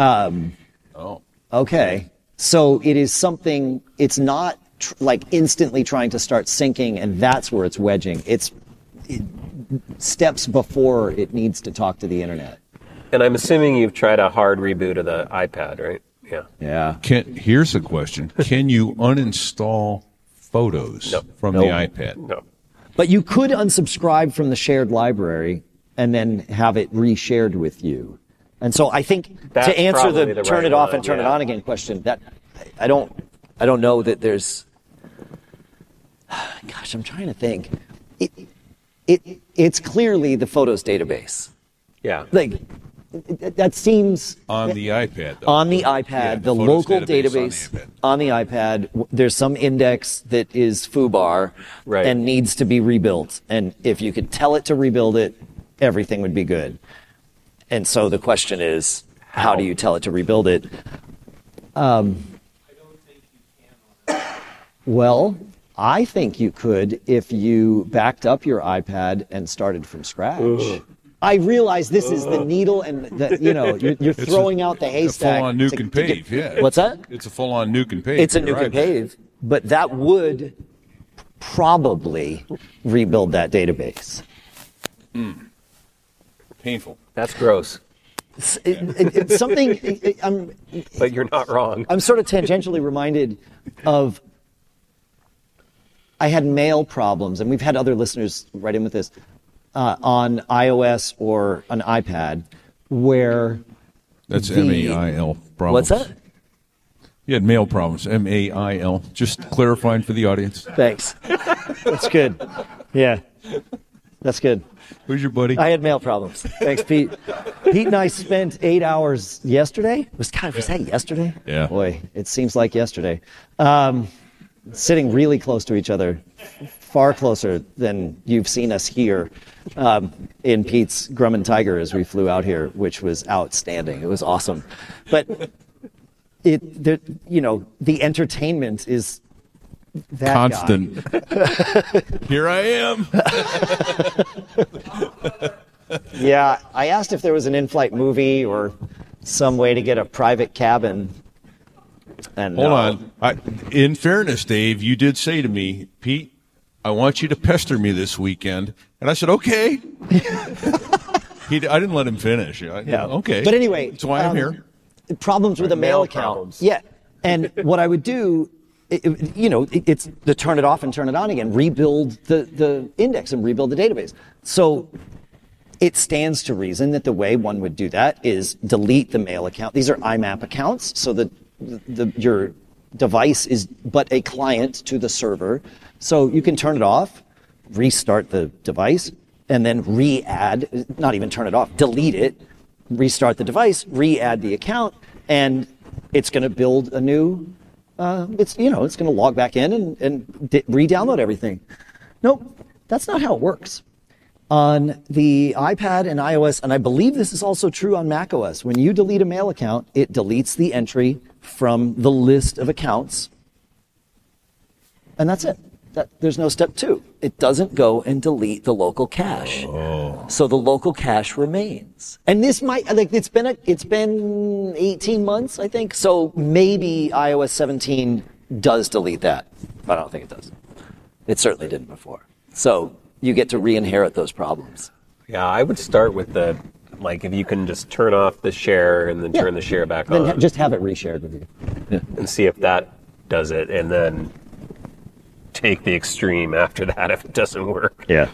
Okay. So it is something, it's not like instantly trying to start syncing, and that's where it's wedging. It's steps before it needs to talk to the internet. And I'm assuming you've tried a hard reboot of the iPad, right? Yeah. Yeah. Here's a question. Can you uninstall Photos from the iPad? No. But you could unsubscribe from the shared library and then have it reshared with you. And so I think That's to answer probably the the turn right it off one, and turn it yeah. on again question, that I don't know that there's. Gosh, I'm trying to think. It's clearly the Photos database. Yeah. Like that seems On the iPad, though. on the iPad, Yeah, the Photos local database database on the iPad. There's some index that is foobar Right. and needs to be rebuilt. And if you could tell it to rebuild it, everything would be good. And so the question is, how do you tell it to rebuild it? Well, I think you could if you backed up your iPad and started from scratch. I realize this is the needle and you're throwing out the haystack. full-on nuke and pave, yeah. What's that? It's a full-on nuke and pave. It's a You're nuke and right. pave, but that would probably rebuild that database. Painful. That's gross. It's something. But you're not wrong. I'm sort of tangentially reminded of. I had mail problems, and we've had other listeners write in with this on iOS or an iPad, where That's the- MAIL problems. What's that? You had mail problems. MAIL. Just clarifying for the audience. Thanks. That's good. Yeah, that's good. Who's your buddy? I had mail problems. Thanks, Pete. Pete and I spent 8 hours yesterday. Was that yesterday? Yeah. Boy, it seems like yesterday. Sitting really close to each other, far closer than you've seen us here in Pete's Grumman Tiger as we flew out here, which was outstanding. It was awesome. But the entertainment is that Constant. Here I am. Yeah, I asked if there was an in-flight movie or some way to get a private cabin. And Hold on. In fairness, Dave, you did say to me, Pete, I want you to pester me this weekend. And I said, okay. I didn't let him finish. Okay. But anyway, that's why I'm here. Problems with a mail account. problems. Yeah, and what I would do, it's the turn it off and turn it on again. Rebuild the index and rebuild the database. So it stands to reason that the way one would do that is delete the mail account. These are IMAP accounts, so that your device is but a client to the server. So you can turn it off, restart the device, and then not even turn it off, delete it, restart the device, re-add the account, and it's going to build a new, it's going to log back in and re-download everything. Nope, that's not how it works. On the iPad and iOS, and I believe this is also true on macOS, when you delete a mail account, it deletes the entry from the list of accounts, and that's it. There's no step 2. It doesn't go and delete the local cache. So the local cache remains. And this might, it's been 18 months, I think. So maybe iOS 17 does delete that, but I don't think it does. It certainly didn't before. So you get to re-inherit those problems. Yeah, I would start with if you can just turn off the share and then turn the share back Then on. just have it reshared with you. And see if that does it, and then take the extreme after that if it doesn't work. Yeah.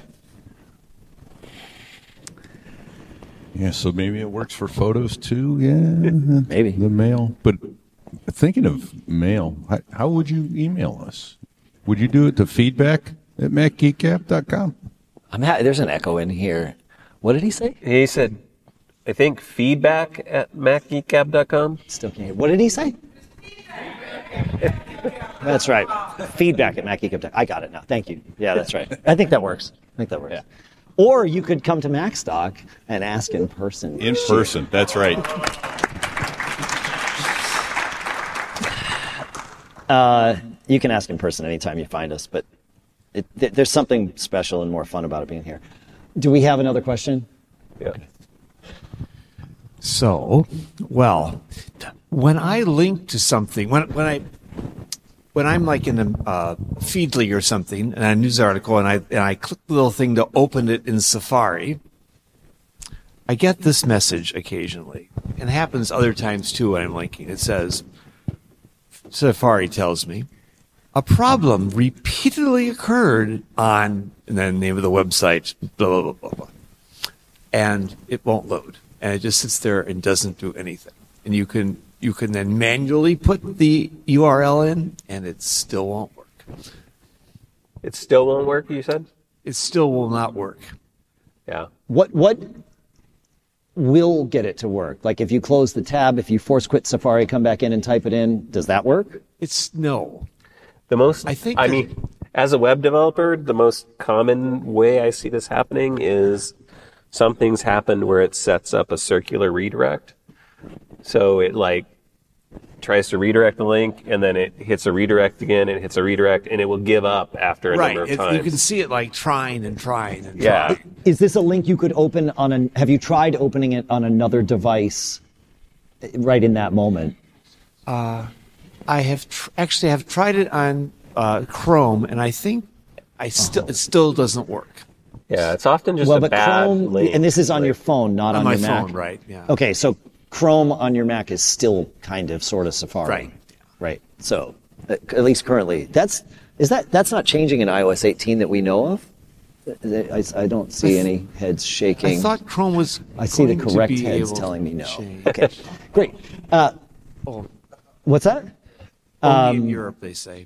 Yeah, so maybe it works for Photos too. Yeah, Maybe. the mail. But thinking of mail, how would you email us? Would you do it to feedback@macgeekgab.com? There's an echo in here. What did he say? He said, I think feedback@macgeekgab.com. Still can't hear. What did he say? That's right. Feedback at MacEcom. I got it now. Thank you. Yeah, that's right. I think that works. Yeah. Or you could come to MacStock and ask in person. In person, that's right. You can ask in person anytime you find us, but there's something special and more fun about it being here. Do we have another question? Yeah. So, well, when I link to something, when I'm like in a Feedly or something, and a news article, and I click the little thing to open it in Safari, I get this message occasionally, and it happens other times too when I'm linking. It says, Safari tells me, a problem repeatedly occurred on, and then the name of the website, blah, blah, blah, blah, blah. And it won't load. And it just sits there and doesn't do anything. And you can then manually put the URL in, and it still won't work. It still won't work, you said? It still will not work. Yeah. What will get it to work? Like if you close the tab, if you force quit Safari, come back in and type it in, does that work? It's no. I mean, as a web developer, the most common way I see this happening is something's happened where it sets up a circular redirect. So it like tries to redirect the link, and then it hits a redirect again, and it hits a redirect, and it will give up after a number of times. You can see it like trying and trying and Yeah. trying. Is this a link you could open on have you tried opening it on another device right in that moment? I have actually have tried it on Chrome, and I think it still doesn't work. Yeah, it's often just a but bad Chrome, link. and this is on your phone, not on my your Mac. phone, right? Yeah. Okay, so Chrome on your Mac is still kind of sort of Safari. Right. Right. So at least currently, that's not changing in iOS 18 that we know of. I don't see any heads shaking. I thought Chrome was. I see the going to correct be heads able telling me to no. change. Okay, great. What's that? Only in Europe, they say.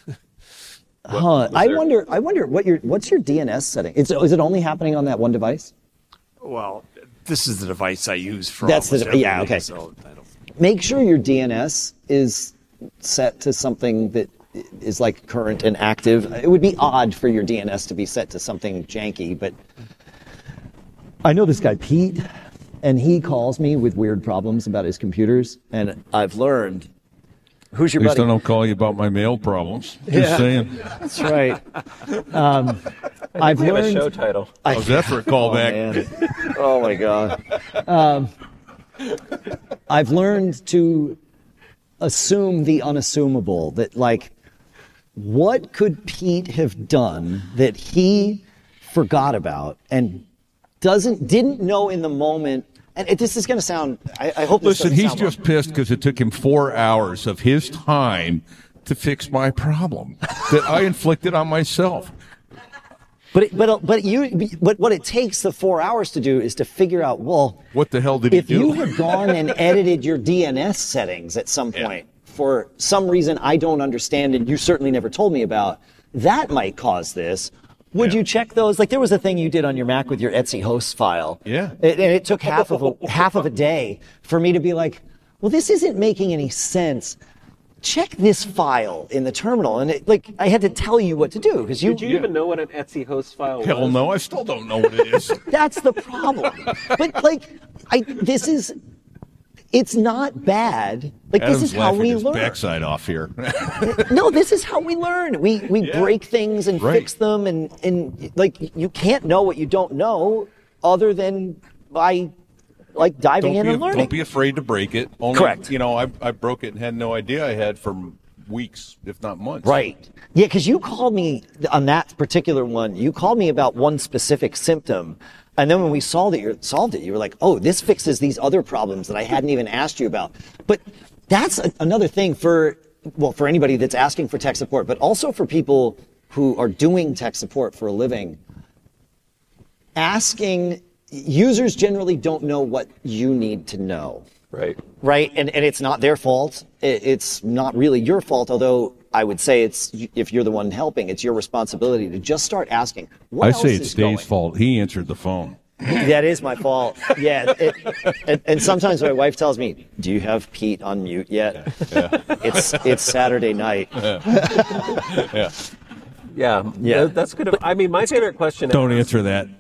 I wonder what's your DNS setting? Is it only happening on that one device? Well, this is the device I use for That's almost the everything, okay. So I don't. Make sure your DNS is set to something that is like current and active. It would be odd for your DNS to be set to something janky, but I know this guy Pete, and he calls me with weird problems about his computers, and I've learned. Who's your At least buddy? I don't call you about my mail problems. Just saying. That's right. I've We have a learned. show title. How's that for a callback? Oh my God. I've learned to assume the unassumable. That like, what could Pete have done that he forgot about and didn't know in the moment? And this is going to sound. I hope. This Listen, doesn't he's sound just pissed because it took him 4 hours of his time to fix my problem that I inflicted on myself. But what it takes the 4 hours to do is to figure out, well, What the hell did he if do? you had gone and edited your DNS settings at some point for some reason I don't understand and you certainly never told me about, that might cause this. Would you check those? Like there was a thing you did on your Mac with your Etsy host file. Yeah. And it took half of a day for me to be like, well, this isn't making any sense. Check this file in the terminal. And I had to tell you what to do because Did you even know what an Etsy host file was? Hell no, I still don't know what it is. That's the problem. But it's not bad. Like Adam's this is how laughing we his learn. backside off here. No, this is how we learn. We break things and Right. fix them, and like you can't know what you don't know other than by like diving in and learning. Don't be afraid to break it. Only, Correct. You know, I broke it and had no idea I had for weeks, if not months. Right. Yeah, because you called me on that particular one. You called me about one specific symptom. And then when we solved it, you were like, oh, this fixes these other problems that I hadn't even asked you about. But that's another thing for anybody that's asking for tech support, but also for people who are doing tech support for a living. Users generally don't know what you need to know. Right. Right? And it's not their fault. It's not really your fault, although I would say if you're the one helping, it's your responsibility to just start asking. What I else say is it's going? Dave's fault. He answered the phone. That is my fault. Yeah. And sometimes my wife tells me, "Do you have Pete on mute yet?" Yeah. It's Saturday night. Yeah. Yeah. That's good. I mean, my favorite question. Don't answer that.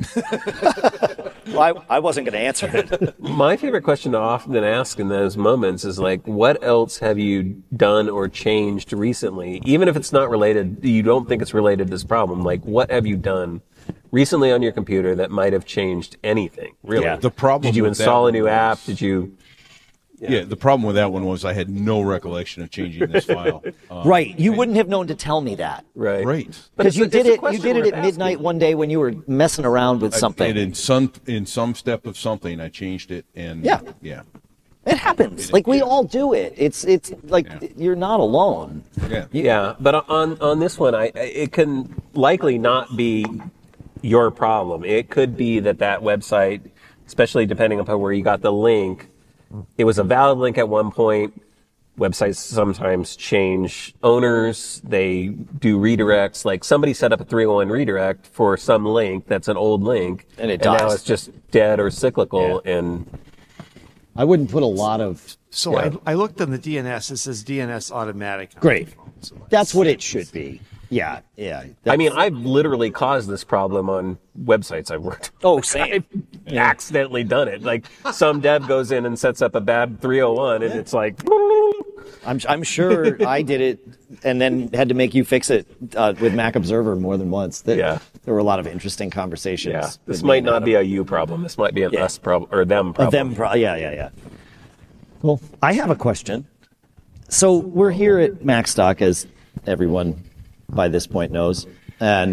Well, I wasn't going to answer it. My favorite question to often ask in those moments is like, what else have you done or changed recently? Even if it's not related, you don't think it's related to this problem. Like, what have you done recently on your computer that might have changed anything? Really? Yeah. The problem Did you with install that a new one app? was- Did you? Yeah, the problem with that one was I had no recollection of changing this file. Right. You wouldn't have known to tell me that. Right. Right. Because you it's a did it question at worth midnight asking. one day when you were messing around with something. And in some step of something, I changed it, and Yeah. yeah, It happens. Like we all do it. It's like Yeah. you're not alone. yeah. Yeah, but on this one, it can likely not be your problem. It could be that website, especially depending upon where you got the link, it was a valid link at one point. Websites sometimes change owners. They do redirects. Like somebody set up a 301 redirect for some link that's an old link, And it now dies. it's just dead or cyclical. And I wouldn't put a lot of. So Yeah. I looked on the DNS. It says DNS automatic. on Great. my phone, so That's what it should be. Yeah. Yeah. I mean, I've literally caused this problem on websites I've worked on. Oh, same. I've accidentally done it. Like some dev goes in and sets up a bad 301 and it's like, I'm sure I did it and then had to make you fix it with Mac Observer more than once. Yeah. There were a lot of interesting conversations. yeah, this with might me not about be a you problem. This might be an Yeah. us problem or them problem. Yeah. Well, I have a question. So we're here at MacStock, as everyone by this point knows, and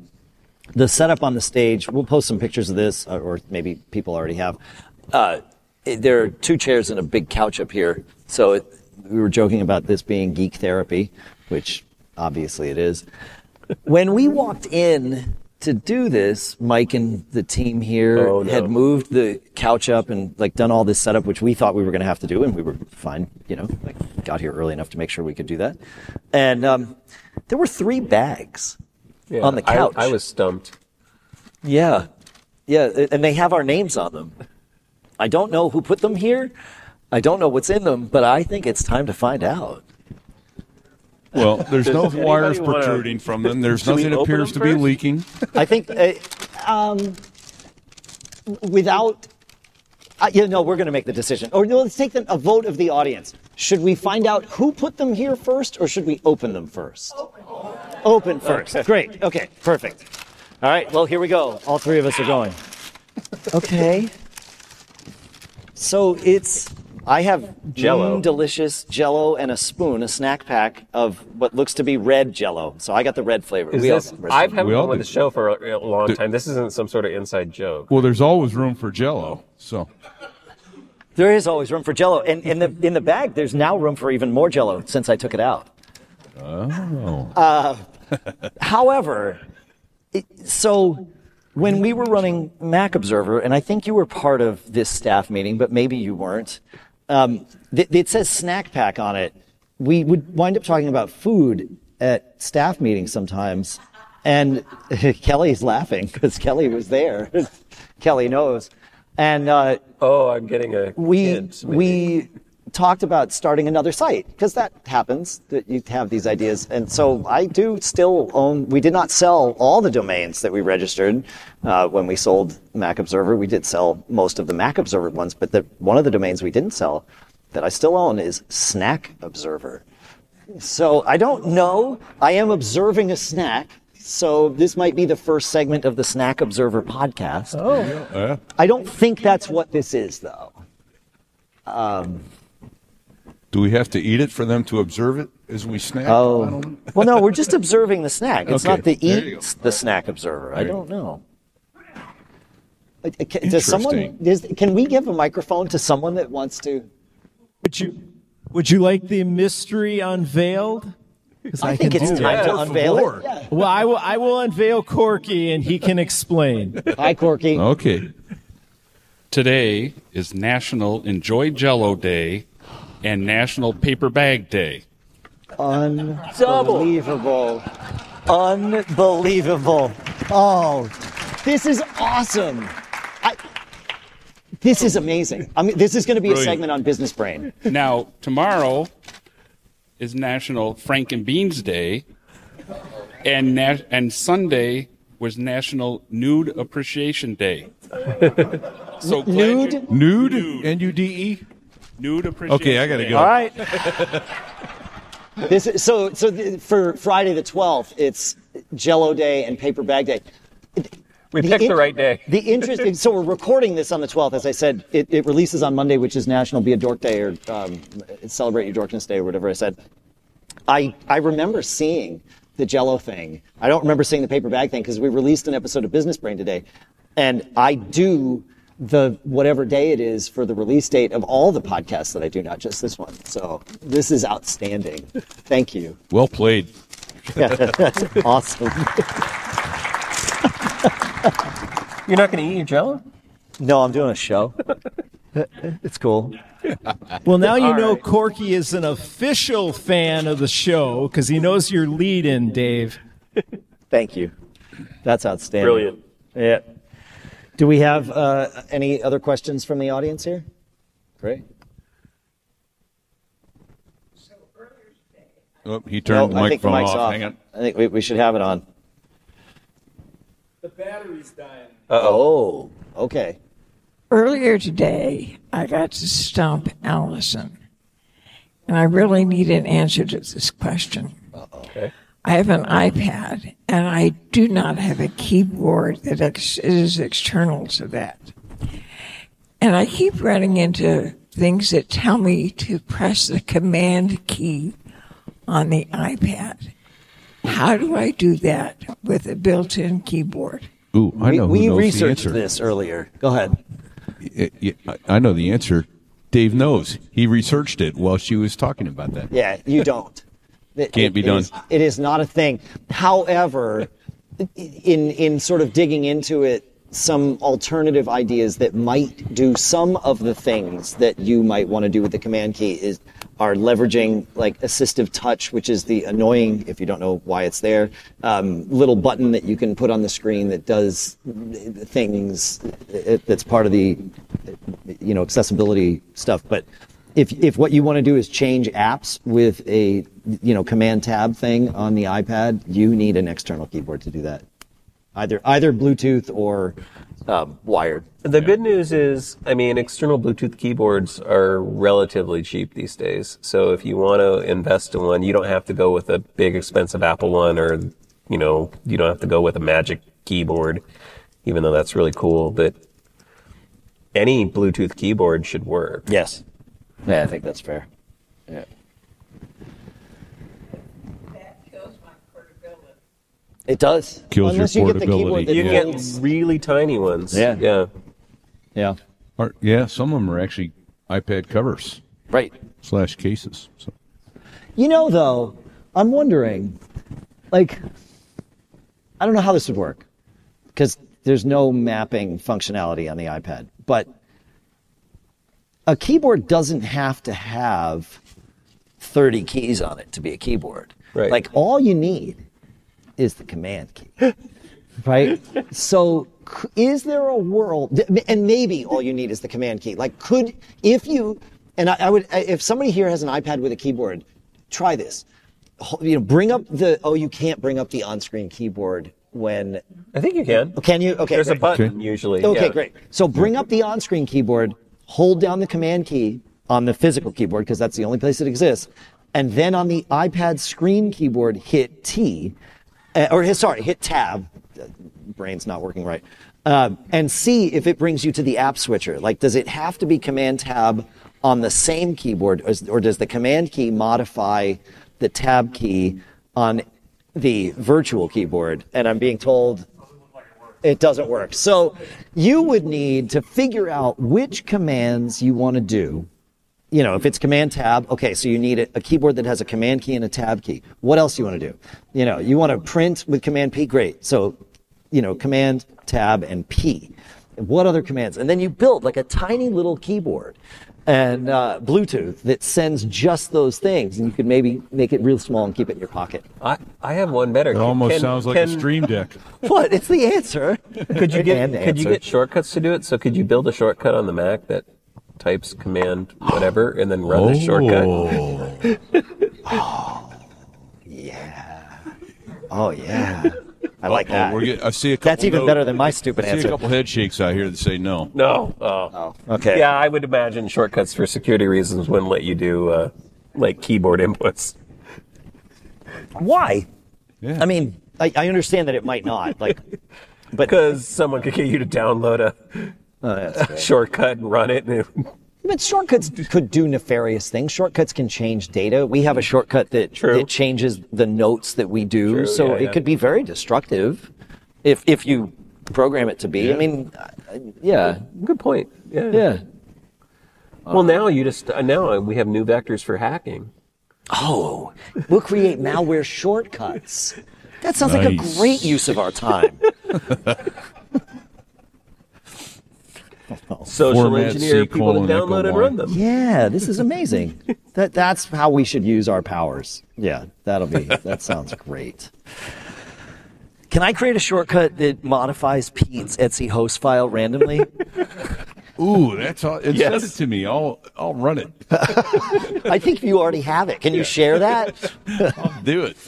the setup on the stage. We'll post some pictures of this, or maybe people already have. There are 2 chairs and a big couch up here. So we were joking about this being geek therapy, which obviously it is. When we walked in to do this, Mike and the team here Oh, no. had moved the couch up and like done all this setup, which we thought we were going to have to do, and we were fine. Like got here early enough to make sure we could do that. And there were 3 bags Yeah, on the couch. I was stumped. Yeah, and they have our names on them. I don't know who put them here. I don't know what's in them, but I think it's time to find out. Well, there's no anybody wires wanna- protruting from them. There's Should we nothing open appears to them be first? leaking. I think without. We're going to make the decision. Or no, let's take a vote of the audience. Should we find out who put them here first, or should we open them first? Open first. Great. Okay. Perfect. All right. Well, here we go. All 3 of us are going. Okay. So I have Jell-O. delicious Jell-O and a spoon, a snack pack of what looks to be red Jell-O. So I got the red flavor. I've had We all one with do. the show for a long time. This isn't some sort of inside joke. Well, there's always room for Jell-O. So There is always room for Jell-O, and in the bag, there's now room for even more Jell-O since I took it out. oh, However, so when we were running Mac Observer, and I think you were part of this staff meeting, but maybe you weren't. It says snack pack on it. We would wind up talking about food at staff meetings sometimes, and Kelly's laughing because Kelly was there. Kelly knows, and Oh, I'm getting a hint, maybe. we talked about starting another site because that happens that you have these ideas. And so I do still own, we did not sell all the domains that we registered when we sold Mac Observer. We did sell most of the Mac Observer ones, but one of the domains we didn't sell that I still own is Snack Observer. So I don't know. I am observing a snack. So this might be the first segment of the Snack Observer podcast. yeah. I don't think that's what this is, though. Do we have to eat it for them to observe it as we snack? I Oh, don't know. well, no, we're just observing the snack. It's Okay, not the there you eat the snack observer. I There you don't know. Does someone? Interesting. Can we give a microphone to someone that wants to? Would you like the mystery unveiled? 'Cause I think it's time to unveil it. Yeah. Well, I will unveil Corky and he can explain. Hi, Corky. Okay. Today is National Enjoy Jell-O Day and National Paper Bag Day. Unbelievable. Unbelievable. Oh, this is awesome. This is amazing. I mean, this is going to be a Brilliant. segment on Business Brain. Now, tomorrow is National Frank and Beans Day, and Sunday was National Nude Appreciation Day. So Nude? Nude? N-U-D-E? Nude Appreciation Okay, I got to Day. go. All right. For Friday the 12th, it's Jello Day and Paper Bag Day. We picked the right day. The interesting. So we're recording this on the 12th. As I said, it releases on Monday, which is National Be a Dork Day or Celebrate Your Dorkness Day or whatever I said. I remember seeing the Jello thing. I don't remember seeing the paper bag thing because we released an episode of Business Brain today, and I do the whatever day it is for the release date of all the podcasts that I do, not just this one. So this is outstanding. Thank you. Well played. Yeah, that's awesome. You're not going to eat your Jello? No, I'm doing a show. It's cool. Well, now you know right. Corky is an official fan of the show because he knows your lead-in, Dave. Thank you. That's outstanding. Brilliant. Yeah. Do we have any other questions from the audience here? Great. Oh, he turned the I think the microphone mic's off. off. Hang on. I think we should have it on. The battery's dying. Oh, okay. Earlier today, I got to stump Allison, and I really need an answer to this question. Okay. I have an iPad, and I do not have a keyboard that is external to that. And I keep running into things that tell me to press the command key on the iPad. How do I do that with a built-in keyboard? Ooh, I know We who knows the researched answer. this earlier. Go ahead. I know the answer. Dave knows. He researched it while she was talking about that. Yeah, you don't. Can't be done. It is not a thing. However, in sort of digging into it, some alternative ideas that might do some of the things that you might want to do with the command key are leveraging like assistive touch, which is the annoying, if you don't know why it's there, little button that you can put on the screen that does things that's part of the accessibility stuff. But if what you want to do is change apps with a command tab thing on the iPad, you need an external keyboard to do that. Either Bluetooth or wired. The good news is, external Bluetooth keyboards are relatively cheap these days. So if you want to invest in one, you don't have to go with a big expensive Apple one, or you don't have to go with a Magic keyboard, even though that's really cool. But any Bluetooth keyboard should work. Yes. Yeah, I think that's fair. Yeah. It does. Kills Unless your you get the keyboard portability. that You can holds- get really tiny ones. Yeah. Yeah. Yeah. Yeah, some of them are actually iPad covers Right. / cases. So. Though, I'm wondering, I don't know how this would work because there's no mapping functionality on the iPad, but a keyboard doesn't have to have 30 keys on it to be a keyboard. Right. All you need is the command key, right? So is there a world, and maybe all you need is the command key. If somebody here has an iPad with a keyboard, try this. Bring up you can't bring up the on-screen keyboard when. I think you can. Can you? Okay. There's a great. button usually. Okay, yeah. great. So bring up the on-screen keyboard, hold down the command key on the physical keyboard because that's the only place it exists, and then on the iPad screen keyboard, hit T, hit Tab. Brain's not working right. And see if it brings you to the app switcher. Does it have to be Command Tab on the same keyboard, or does the Command key modify the Tab key on the virtual keyboard? And I'm being told it doesn't work. So you would need to figure out which commands you want to do. If it's Command Tab, okay, so you need a keyboard that has a Command key and a Tab key. What else do you want to do? You want to print with Command P? Great. So, Command, Tab, and P. What other commands? And then you build a tiny little keyboard and Bluetooth that sends just those things, and you could maybe make it real small and keep it in your pocket. I have one better. It almost sounds like a Stream Deck. What? It's the answer. Could you get shortcuts to do it? So could you build a shortcut on the Mac that types command whatever and then run the shortcut? Yeah. Oh yeah. I like that. I see a couple That's even better than my stupid answer. I see a couple head shakes out here that say no. No. Oh. Okay. Yeah, I would imagine shortcuts for security reasons wouldn't let you do like keyboard inputs. Why? Yeah. I mean, I understand that it might not, but because someone could get you to download a shortcut and run it. But shortcuts could do nefarious things. Shortcuts can change data. We have a shortcut that changes the notes that we do, so it could be very destructive if you program it to be. Yeah. I mean, yeah. Good point. Yeah. Well, now now we have new vectors for hacking. Oh, we'll create malware shortcuts. That sounds like a great use of our time. Social engineer people to download and run them. Yeah, this is amazing. That's how we should use our powers. Yeah, that sounds great. Can I create a shortcut that modifies Pete's Etsy host file randomly? Ooh, that's all. Send it to me. I'll run it. I think you already have it. Can you share that? I'll do it.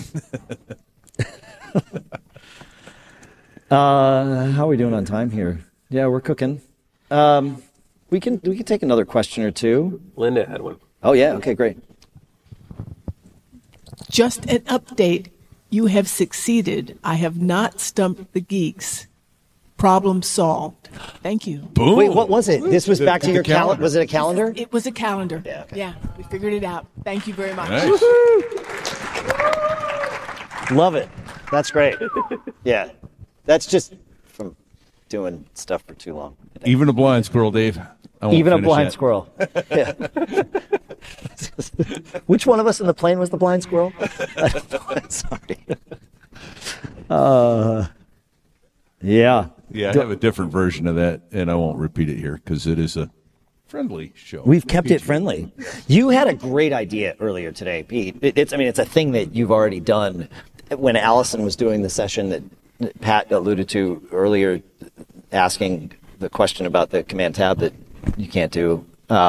How are we doing on time here? Yeah, we're cooking. We can take another question or two. Linda had one. Oh yeah. Okay, great. Just an update. You have succeeded. I have not stumped the geeks. Problem solved. Thank you. Boom. Wait, what was it? This was back to your calendar. Was it a calendar? It was a calendar. Yeah. Okay. Yeah, we figured it out. Thank you very much. Nice. Love it. That's great. Yeah. That's just from doing stuff for too long. Even a blind squirrel, Dave. Even a blind squirrel. Yeah. Which one of us in the plane was the blind squirrel? I don't know. Sorry. Yeah. Yeah, I have a different version of that, and I won't repeat it here because it is a friendly show. We've kept it friendly. You had a great idea earlier today, Pete. It's a thing that you've already done. When Allison was doing the session that Pat alluded to earlier, asking the question about the command tab that you can't do.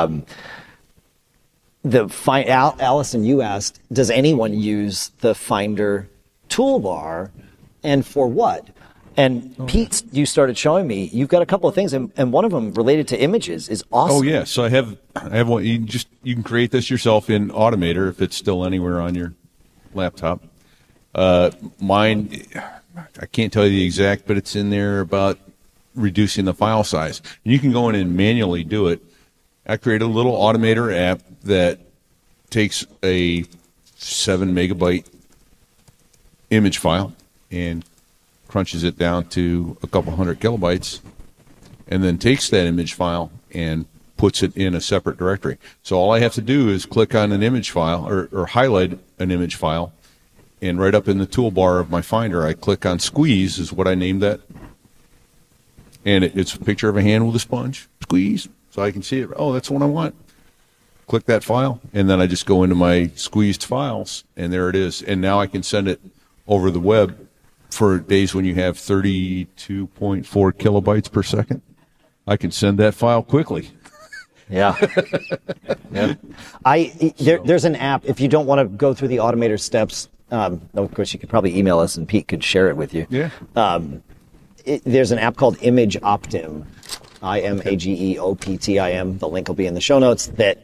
Allison, you asked, does anyone use the Finder toolbar, and for what? And Pete, you started showing me, you've got a couple of things, and one of them related to images is awesome. Oh yeah, so I have one. You can create this yourself in Automator if it's still anywhere on your laptop. Mine, I can't tell you the exact, but it's in there about reducing the file size. And you can go in and manually do it. I created a little Automator app that takes a 7 megabyte image file and crunches it down to a couple hundred kilobytes, and then takes that image file and puts it in a separate directory. So all I have to do is click on an image file or highlight an image file, and right up in the toolbar of my Finder, I click on Squeeze, is what I named that. And it's a picture of a hand with a sponge. Squeeze. So I can see it. Oh, that's what I want. Click that file, and then I just go into my squeezed files, and there it is. And now I can send it over the web for days when you have 32.4 kilobytes per second. I can send that file quickly. Yeah. Yeah. There's an app, if you don't want to go through the Automator steps, of course you could probably email us and Pete could share it with you. Yeah. There's an app called Image Optim, IMAGEOPTIM. The link will be in the show notes that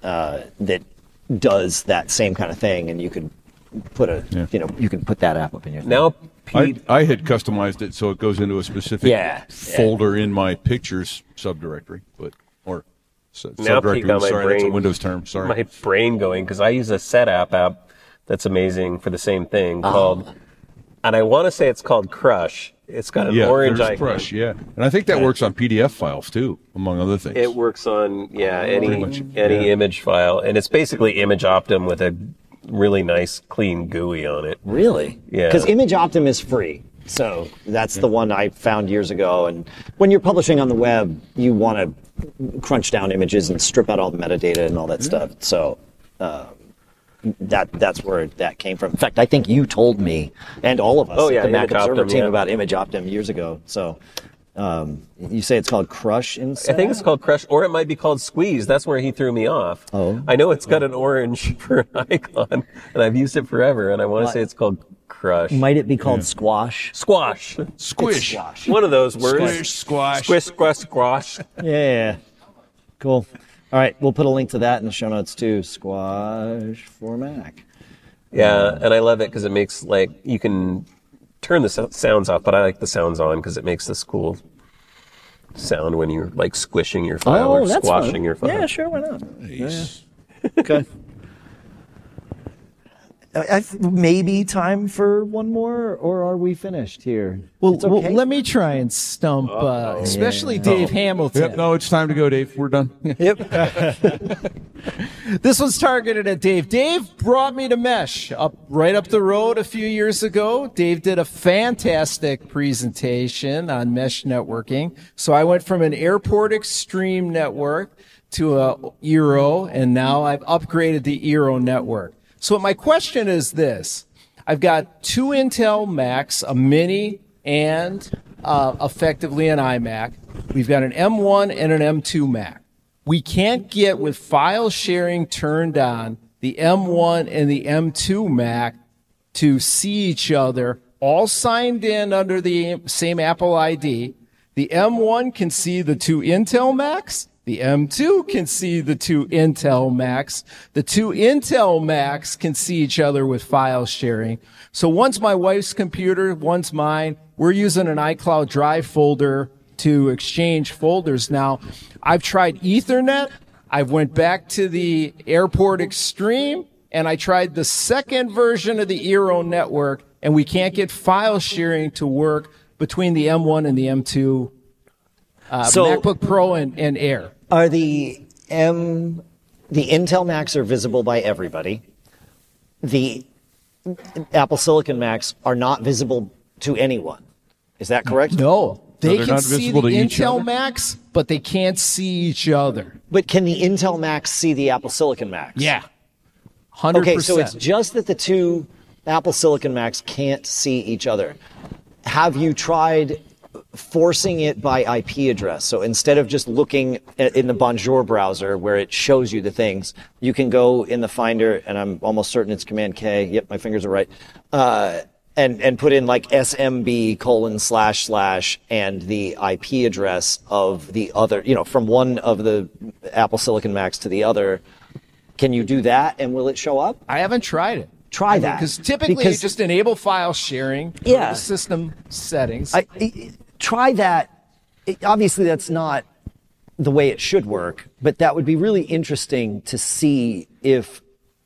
does that same kind of thing, and you could put you can put that app up in your thing. Now, Pete, I had customized it so it goes into a specific folder in my pictures subdirectory, subdirectory. Sorry, that's a Windows term. Sorry, my brain going because I use a Setapp app that's amazing for the same thing called, and I want to say it's called Crush. It's got an orange icon. Crush, yeah, and I think that works on PDF files too, among other things. It works on any image file, and it's basically Image Optim with a really nice, clean GUI on it. Really? Yeah. Because Image Optim is free. So that's the one I found years ago. And when you're publishing on the web, you want to crunch down images and strip out all the metadata and all that stuff. So that's where that came from. In fact, I think you told me, and all of us at the Mac Observer team about Image Optim years ago. So you say it's called Crush instead? I think it's called Crush, or it might be called Squeeze. That's where he threw me off. Oh. I know it's got an orange for an icon, and I've used it forever, and I want to say it's called Crush. Might it be called Squash? Squash. Squish. Squash. One of those words. Squish, squash. Squish, squash, squash. Yeah. Cool. All right, we'll put a link to that in the show notes too. Squash for Mac. Yeah, and I love it because it makes, like, you can turn the sounds off, but I like the sounds on because it makes this cool sound when you're, like, squishing your file or squashing your file. Yeah, sure, why not? Nice. Yeah. Okay. Maybe time for one more, or are we finished here? Well, It's okay. let me try and stump, especially Dave Hamilton. Yep, no, it's time to go, Dave. We're done. Yep. This was targeted at Dave. Dave brought me to Mesh right up the road a few years ago. Dave did a fantastic presentation on Mesh networking. So I went from an Airport Extreme network to a Eero, and now I've upgraded the Eero network. So my question is this. I've got 2 Intel Macs, a Mini, and effectively an iMac. We've got an M1 and an M2 Mac. We can't get, with file sharing turned on, the M1 and the M2 Mac to see each other, all signed in under the same Apple ID. The M1 can see the 2 Intel Macs. The M2 can see the 2 Intel Macs. The 2 Intel Macs can see each other with file sharing. So one's my wife's computer, one's mine. We're using an iCloud Drive folder to exchange folders now. I've tried Ethernet. I went back to the Airport Extreme, and I tried the second version of the Eero network, and we can't get file sharing to work between the M1 and the M2 MacBook Pro and Air. Are the Intel Macs are visible by everybody. The Apple Silicon Macs are not visible to anyone. Is that correct? No. They they're can not see visible the to each Intel other? Macs, but they can't see each other. But can the Intel Macs see the Apple Silicon Macs? Yeah. 100%. Okay, so it's just that the 2 Apple Silicon Macs can't see each other. Have you tried forcing it by IP address? So instead of just looking in the Bonjour browser where it shows you the things, you can go in the Finder, and I'm almost certain it's Command K. Yep, my fingers are right. And put in like SMB : / and the IP address of the other, from one of the Apple Silicon Macs to the other. Can you do that, and will it show up? I haven't tried it. Try that. Because typically you just enable file sharing. Go to Yeah. the system settings. Try that. Obviously, that's not the way it should work, but that would be really interesting to see if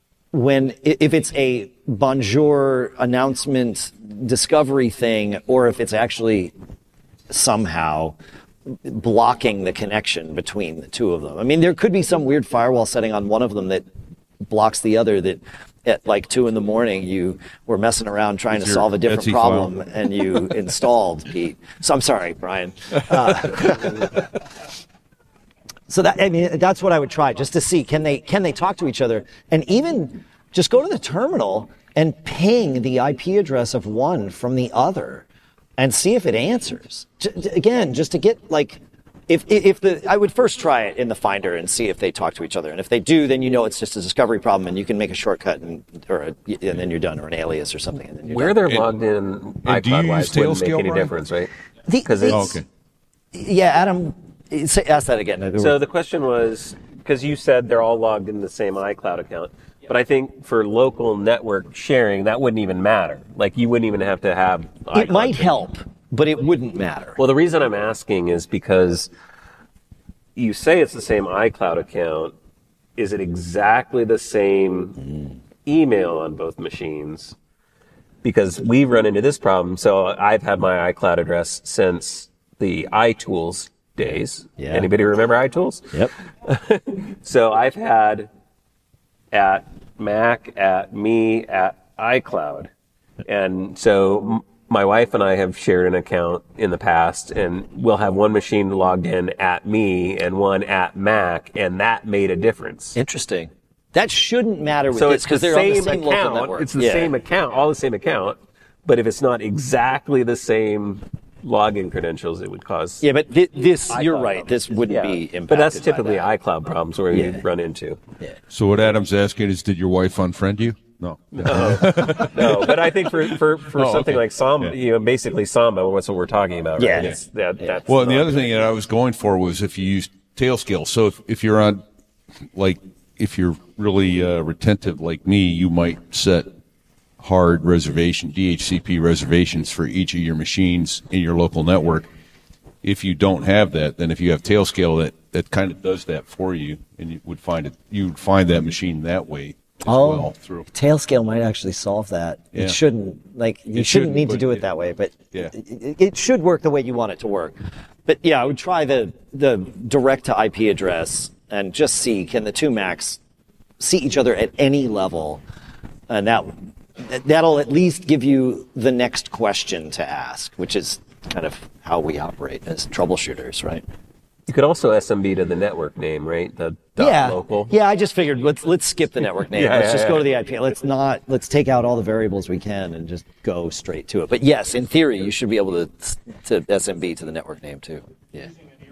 it's a Bonjour announcement discovery thing, or if it's actually somehow blocking the connection between the two of them. I mean, there could be some weird firewall setting on one of them that blocks the other, that at like 2 a.m. you were messing around trying to solve a different Etsy problem file. and you installed, Pete. So I'm sorry, Brian. So that's what I would try, just to see, can they talk to each other, and even just go to the terminal and ping the IP address of one from the other and see if it answers. Again, just to get like, I would first try it in the Finder and see if they talk to each other, and if they do, then it's just a discovery problem, and you can make a shortcut and then you're done, or an alias or something, and then you're Where done. they're logged in and do you iCloud-wise use wouldn't make Tailscale, any Brian? difference, right? Because okay. Yeah, Adam, ask that again. So the question was, because you said they're all logged in the same iCloud account, but I think for local network sharing, that wouldn't even matter. Like, you wouldn't even have to have iCloud. It might help, but it wouldn't matter. Well, the reason I'm asking is because you say it's the same iCloud account. Is it exactly the same email on both machines? Because we've run into this problem. So I've had my iCloud address since the iTools days. Yeah. Anybody remember iTools? Yep. So I've had at Mac, at me, at iCloud. And so my wife and I have shared an account in the past, and we'll have one machine logged in at me and one at Mac, and that made a difference. Interesting. That shouldn't matter with So this it's because the they're on the same same local account. network. It's the same account, all the same account. But if it's not exactly the same login credentials, it would cause. Yeah, but this, iCloud you're right. problems. This wouldn't be impacted. But that's by typically that. iCloud problems where you run into. Yeah. So what Adam's asking is, did your wife unfriend you? No. No, but I think for something like Samba, basically Samba, that's what we're talking about, right? Yeah. That's Well, and the other thing that I was going for was if you use Tailscale. So if you're on, like, if you're really retentive like me, you might set hard reservation, DHCP reservations for each of your machines in your local network. If you don't have that, then if you have Tailscale, that kind of does that for you, and you would find that machine that way as well through. Tailscale might actually solve that. Yeah. It shouldn't, you shouldn't need to do it that way, but Yeah. it should work the way you want it to work. But yeah, I would try the direct to IP address and just see, can the two Macs see each other at any level? And that'll at least give you the next question to ask, which is kind of how we operate as troubleshooters, right? You could also SMB to the network name, right? The .local. Yeah, I just figured let's skip the network name. Let's just go to the IP. Let's take out all the variables we can and just go straight to it. But yes, in theory, you should be able to SMB to the network name too. Yeah.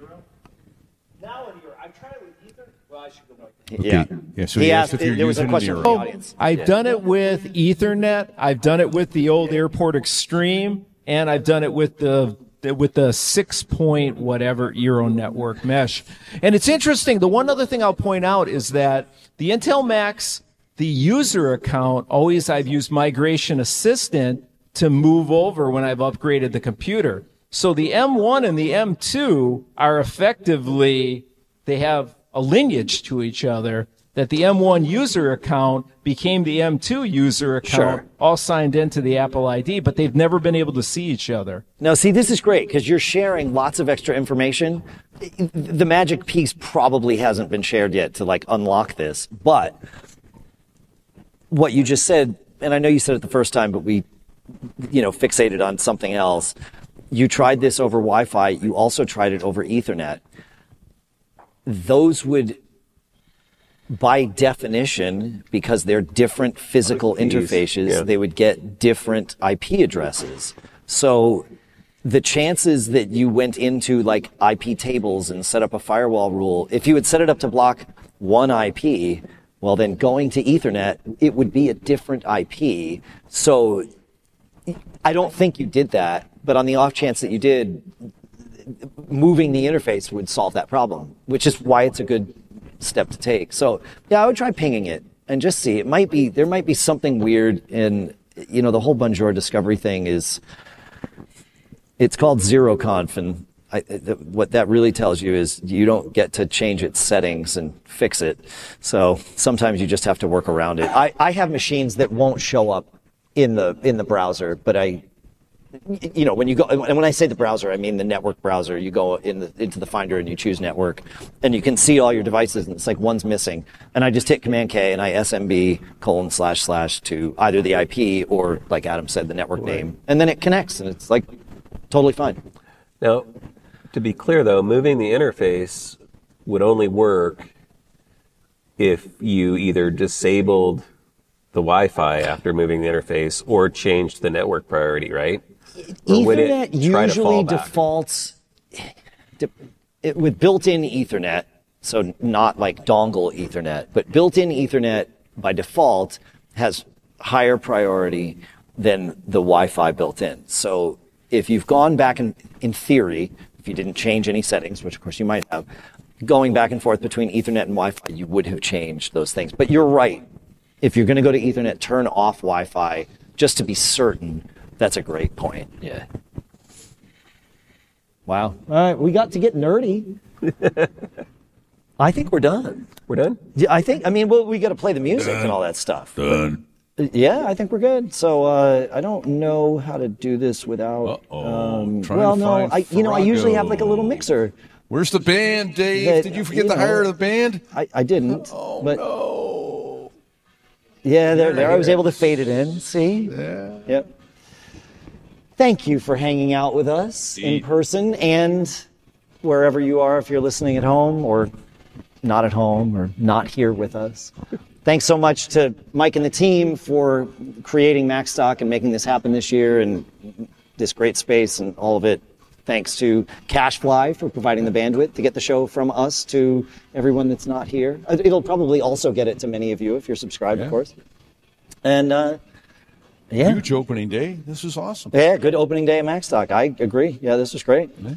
Now in Eero, I've tried it with Ether. Well, I should go back. Yeah. Yeah, so he asked if you're there was a using question an from the Eero. audience. I've done it with Ethernet. I've done it with the old Airport Extreme, and I've done it with the 6-point whatever Eero network mesh. And it's interesting. The one other thing I'll point out is that the Intel Macs, the user account, always I've used Migration Assistant to move over when I've upgraded the computer. So the M1 and the M2 are effectively, they have a lineage to each other, that the M1 user account became the M2 user account, all signed into the Apple ID, but they've never been able to see each other. No, see, this is great because you're sharing lots of extra information. The magic piece probably hasn't been shared yet to unlock this, but what you just said, and I know you said it the first time, but we, fixated on something else. You tried this over Wi-Fi. You also tried it over Ethernet. Those would, by definition, because they're different physical interfaces, they would get different IP addresses. So the chances that you went into IP tables and set up a firewall rule, if you had set it up to block one IP, well, then going to Ethernet, it would be a different IP. So I don't think you did that, but on the off chance that you did, moving the interface would solve that problem, which is why it's a good step to take. So yeah, I would try pinging it and just see. There might be something weird in, the whole Bonjour discovery thing it's called ZeroConf, and what that really tells you is you don't get to change its settings and fix it. So sometimes you just have to work around it. I have machines that won't show up in the browser, but when you go, and when I say the browser, I mean the network browser. You go into the Finder and you choose network, and you can see all your devices, and it's like one's missing. And I just hit Command K and I SMB : / to either the IP or, like Adam said, the network name, and then it connects, and it's totally fine. Now, to be clear though, moving the interface would only work if you either disabled the Wi-Fi after moving the interface or changed the network priority, right? Or would Ethernet it try to usually fall back? defaults with built-in Ethernet, so not like dongle Ethernet, but built-in Ethernet by default has higher priority than the Wi-Fi built-in. So if you've gone back in theory, if you didn't change any settings, which of course you might have, going back and forth between Ethernet and Wi-Fi, you would have changed those things. But you're right. If you're going to go to Ethernet, turn off Wi-Fi just to be certain. That's a great point. Yeah. Wow. All right, we got to get nerdy. I think we're done. We're done? Yeah, we got to play the music and all that stuff. Done. Yeah, I think we're good. So I don't know how to do this without. I usually have a little mixer. Where's the band, Dave? Did you forget to hire the band? I didn't. Oh, but thank you for hanging out with us in person and wherever you are, if you're listening at home or not at home or not here with us. Thanks so much to Mike and the team for creating MacStock and making this happen this year and this great space and all of it. Thanks to CacheFly for providing the bandwidth to get the show from us to everyone that's not here. It'll probably also get it to many of you if you're subscribed, of course. And yeah. Huge opening day. This is awesome. Yeah, good opening day at MacStock. I agree. Yeah, this was great. Yeah.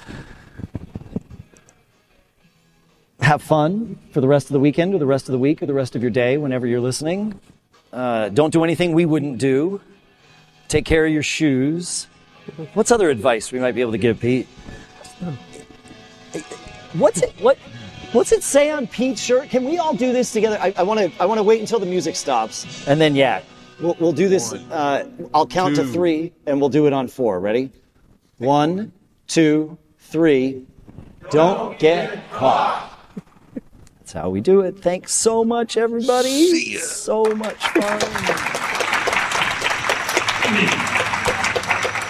Have fun for the rest of the weekend or the rest of the week or the rest of your day whenever you're listening. Don't do anything we wouldn't do. Take care of your shoes. What's other advice we might be able to give, Pete? What's it say on Pete's shirt? Can we all do this together? I want to wait until the music stops, and then we'll do this. I'll count to 3, and we'll do it on 4. Ready? 1, 2, 3. Don't get caught. That's how we do it. Thanks so much, everybody. See ya. So much fun.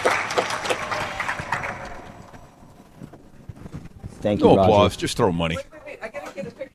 Thank you, No Roger. applause. Just throw money.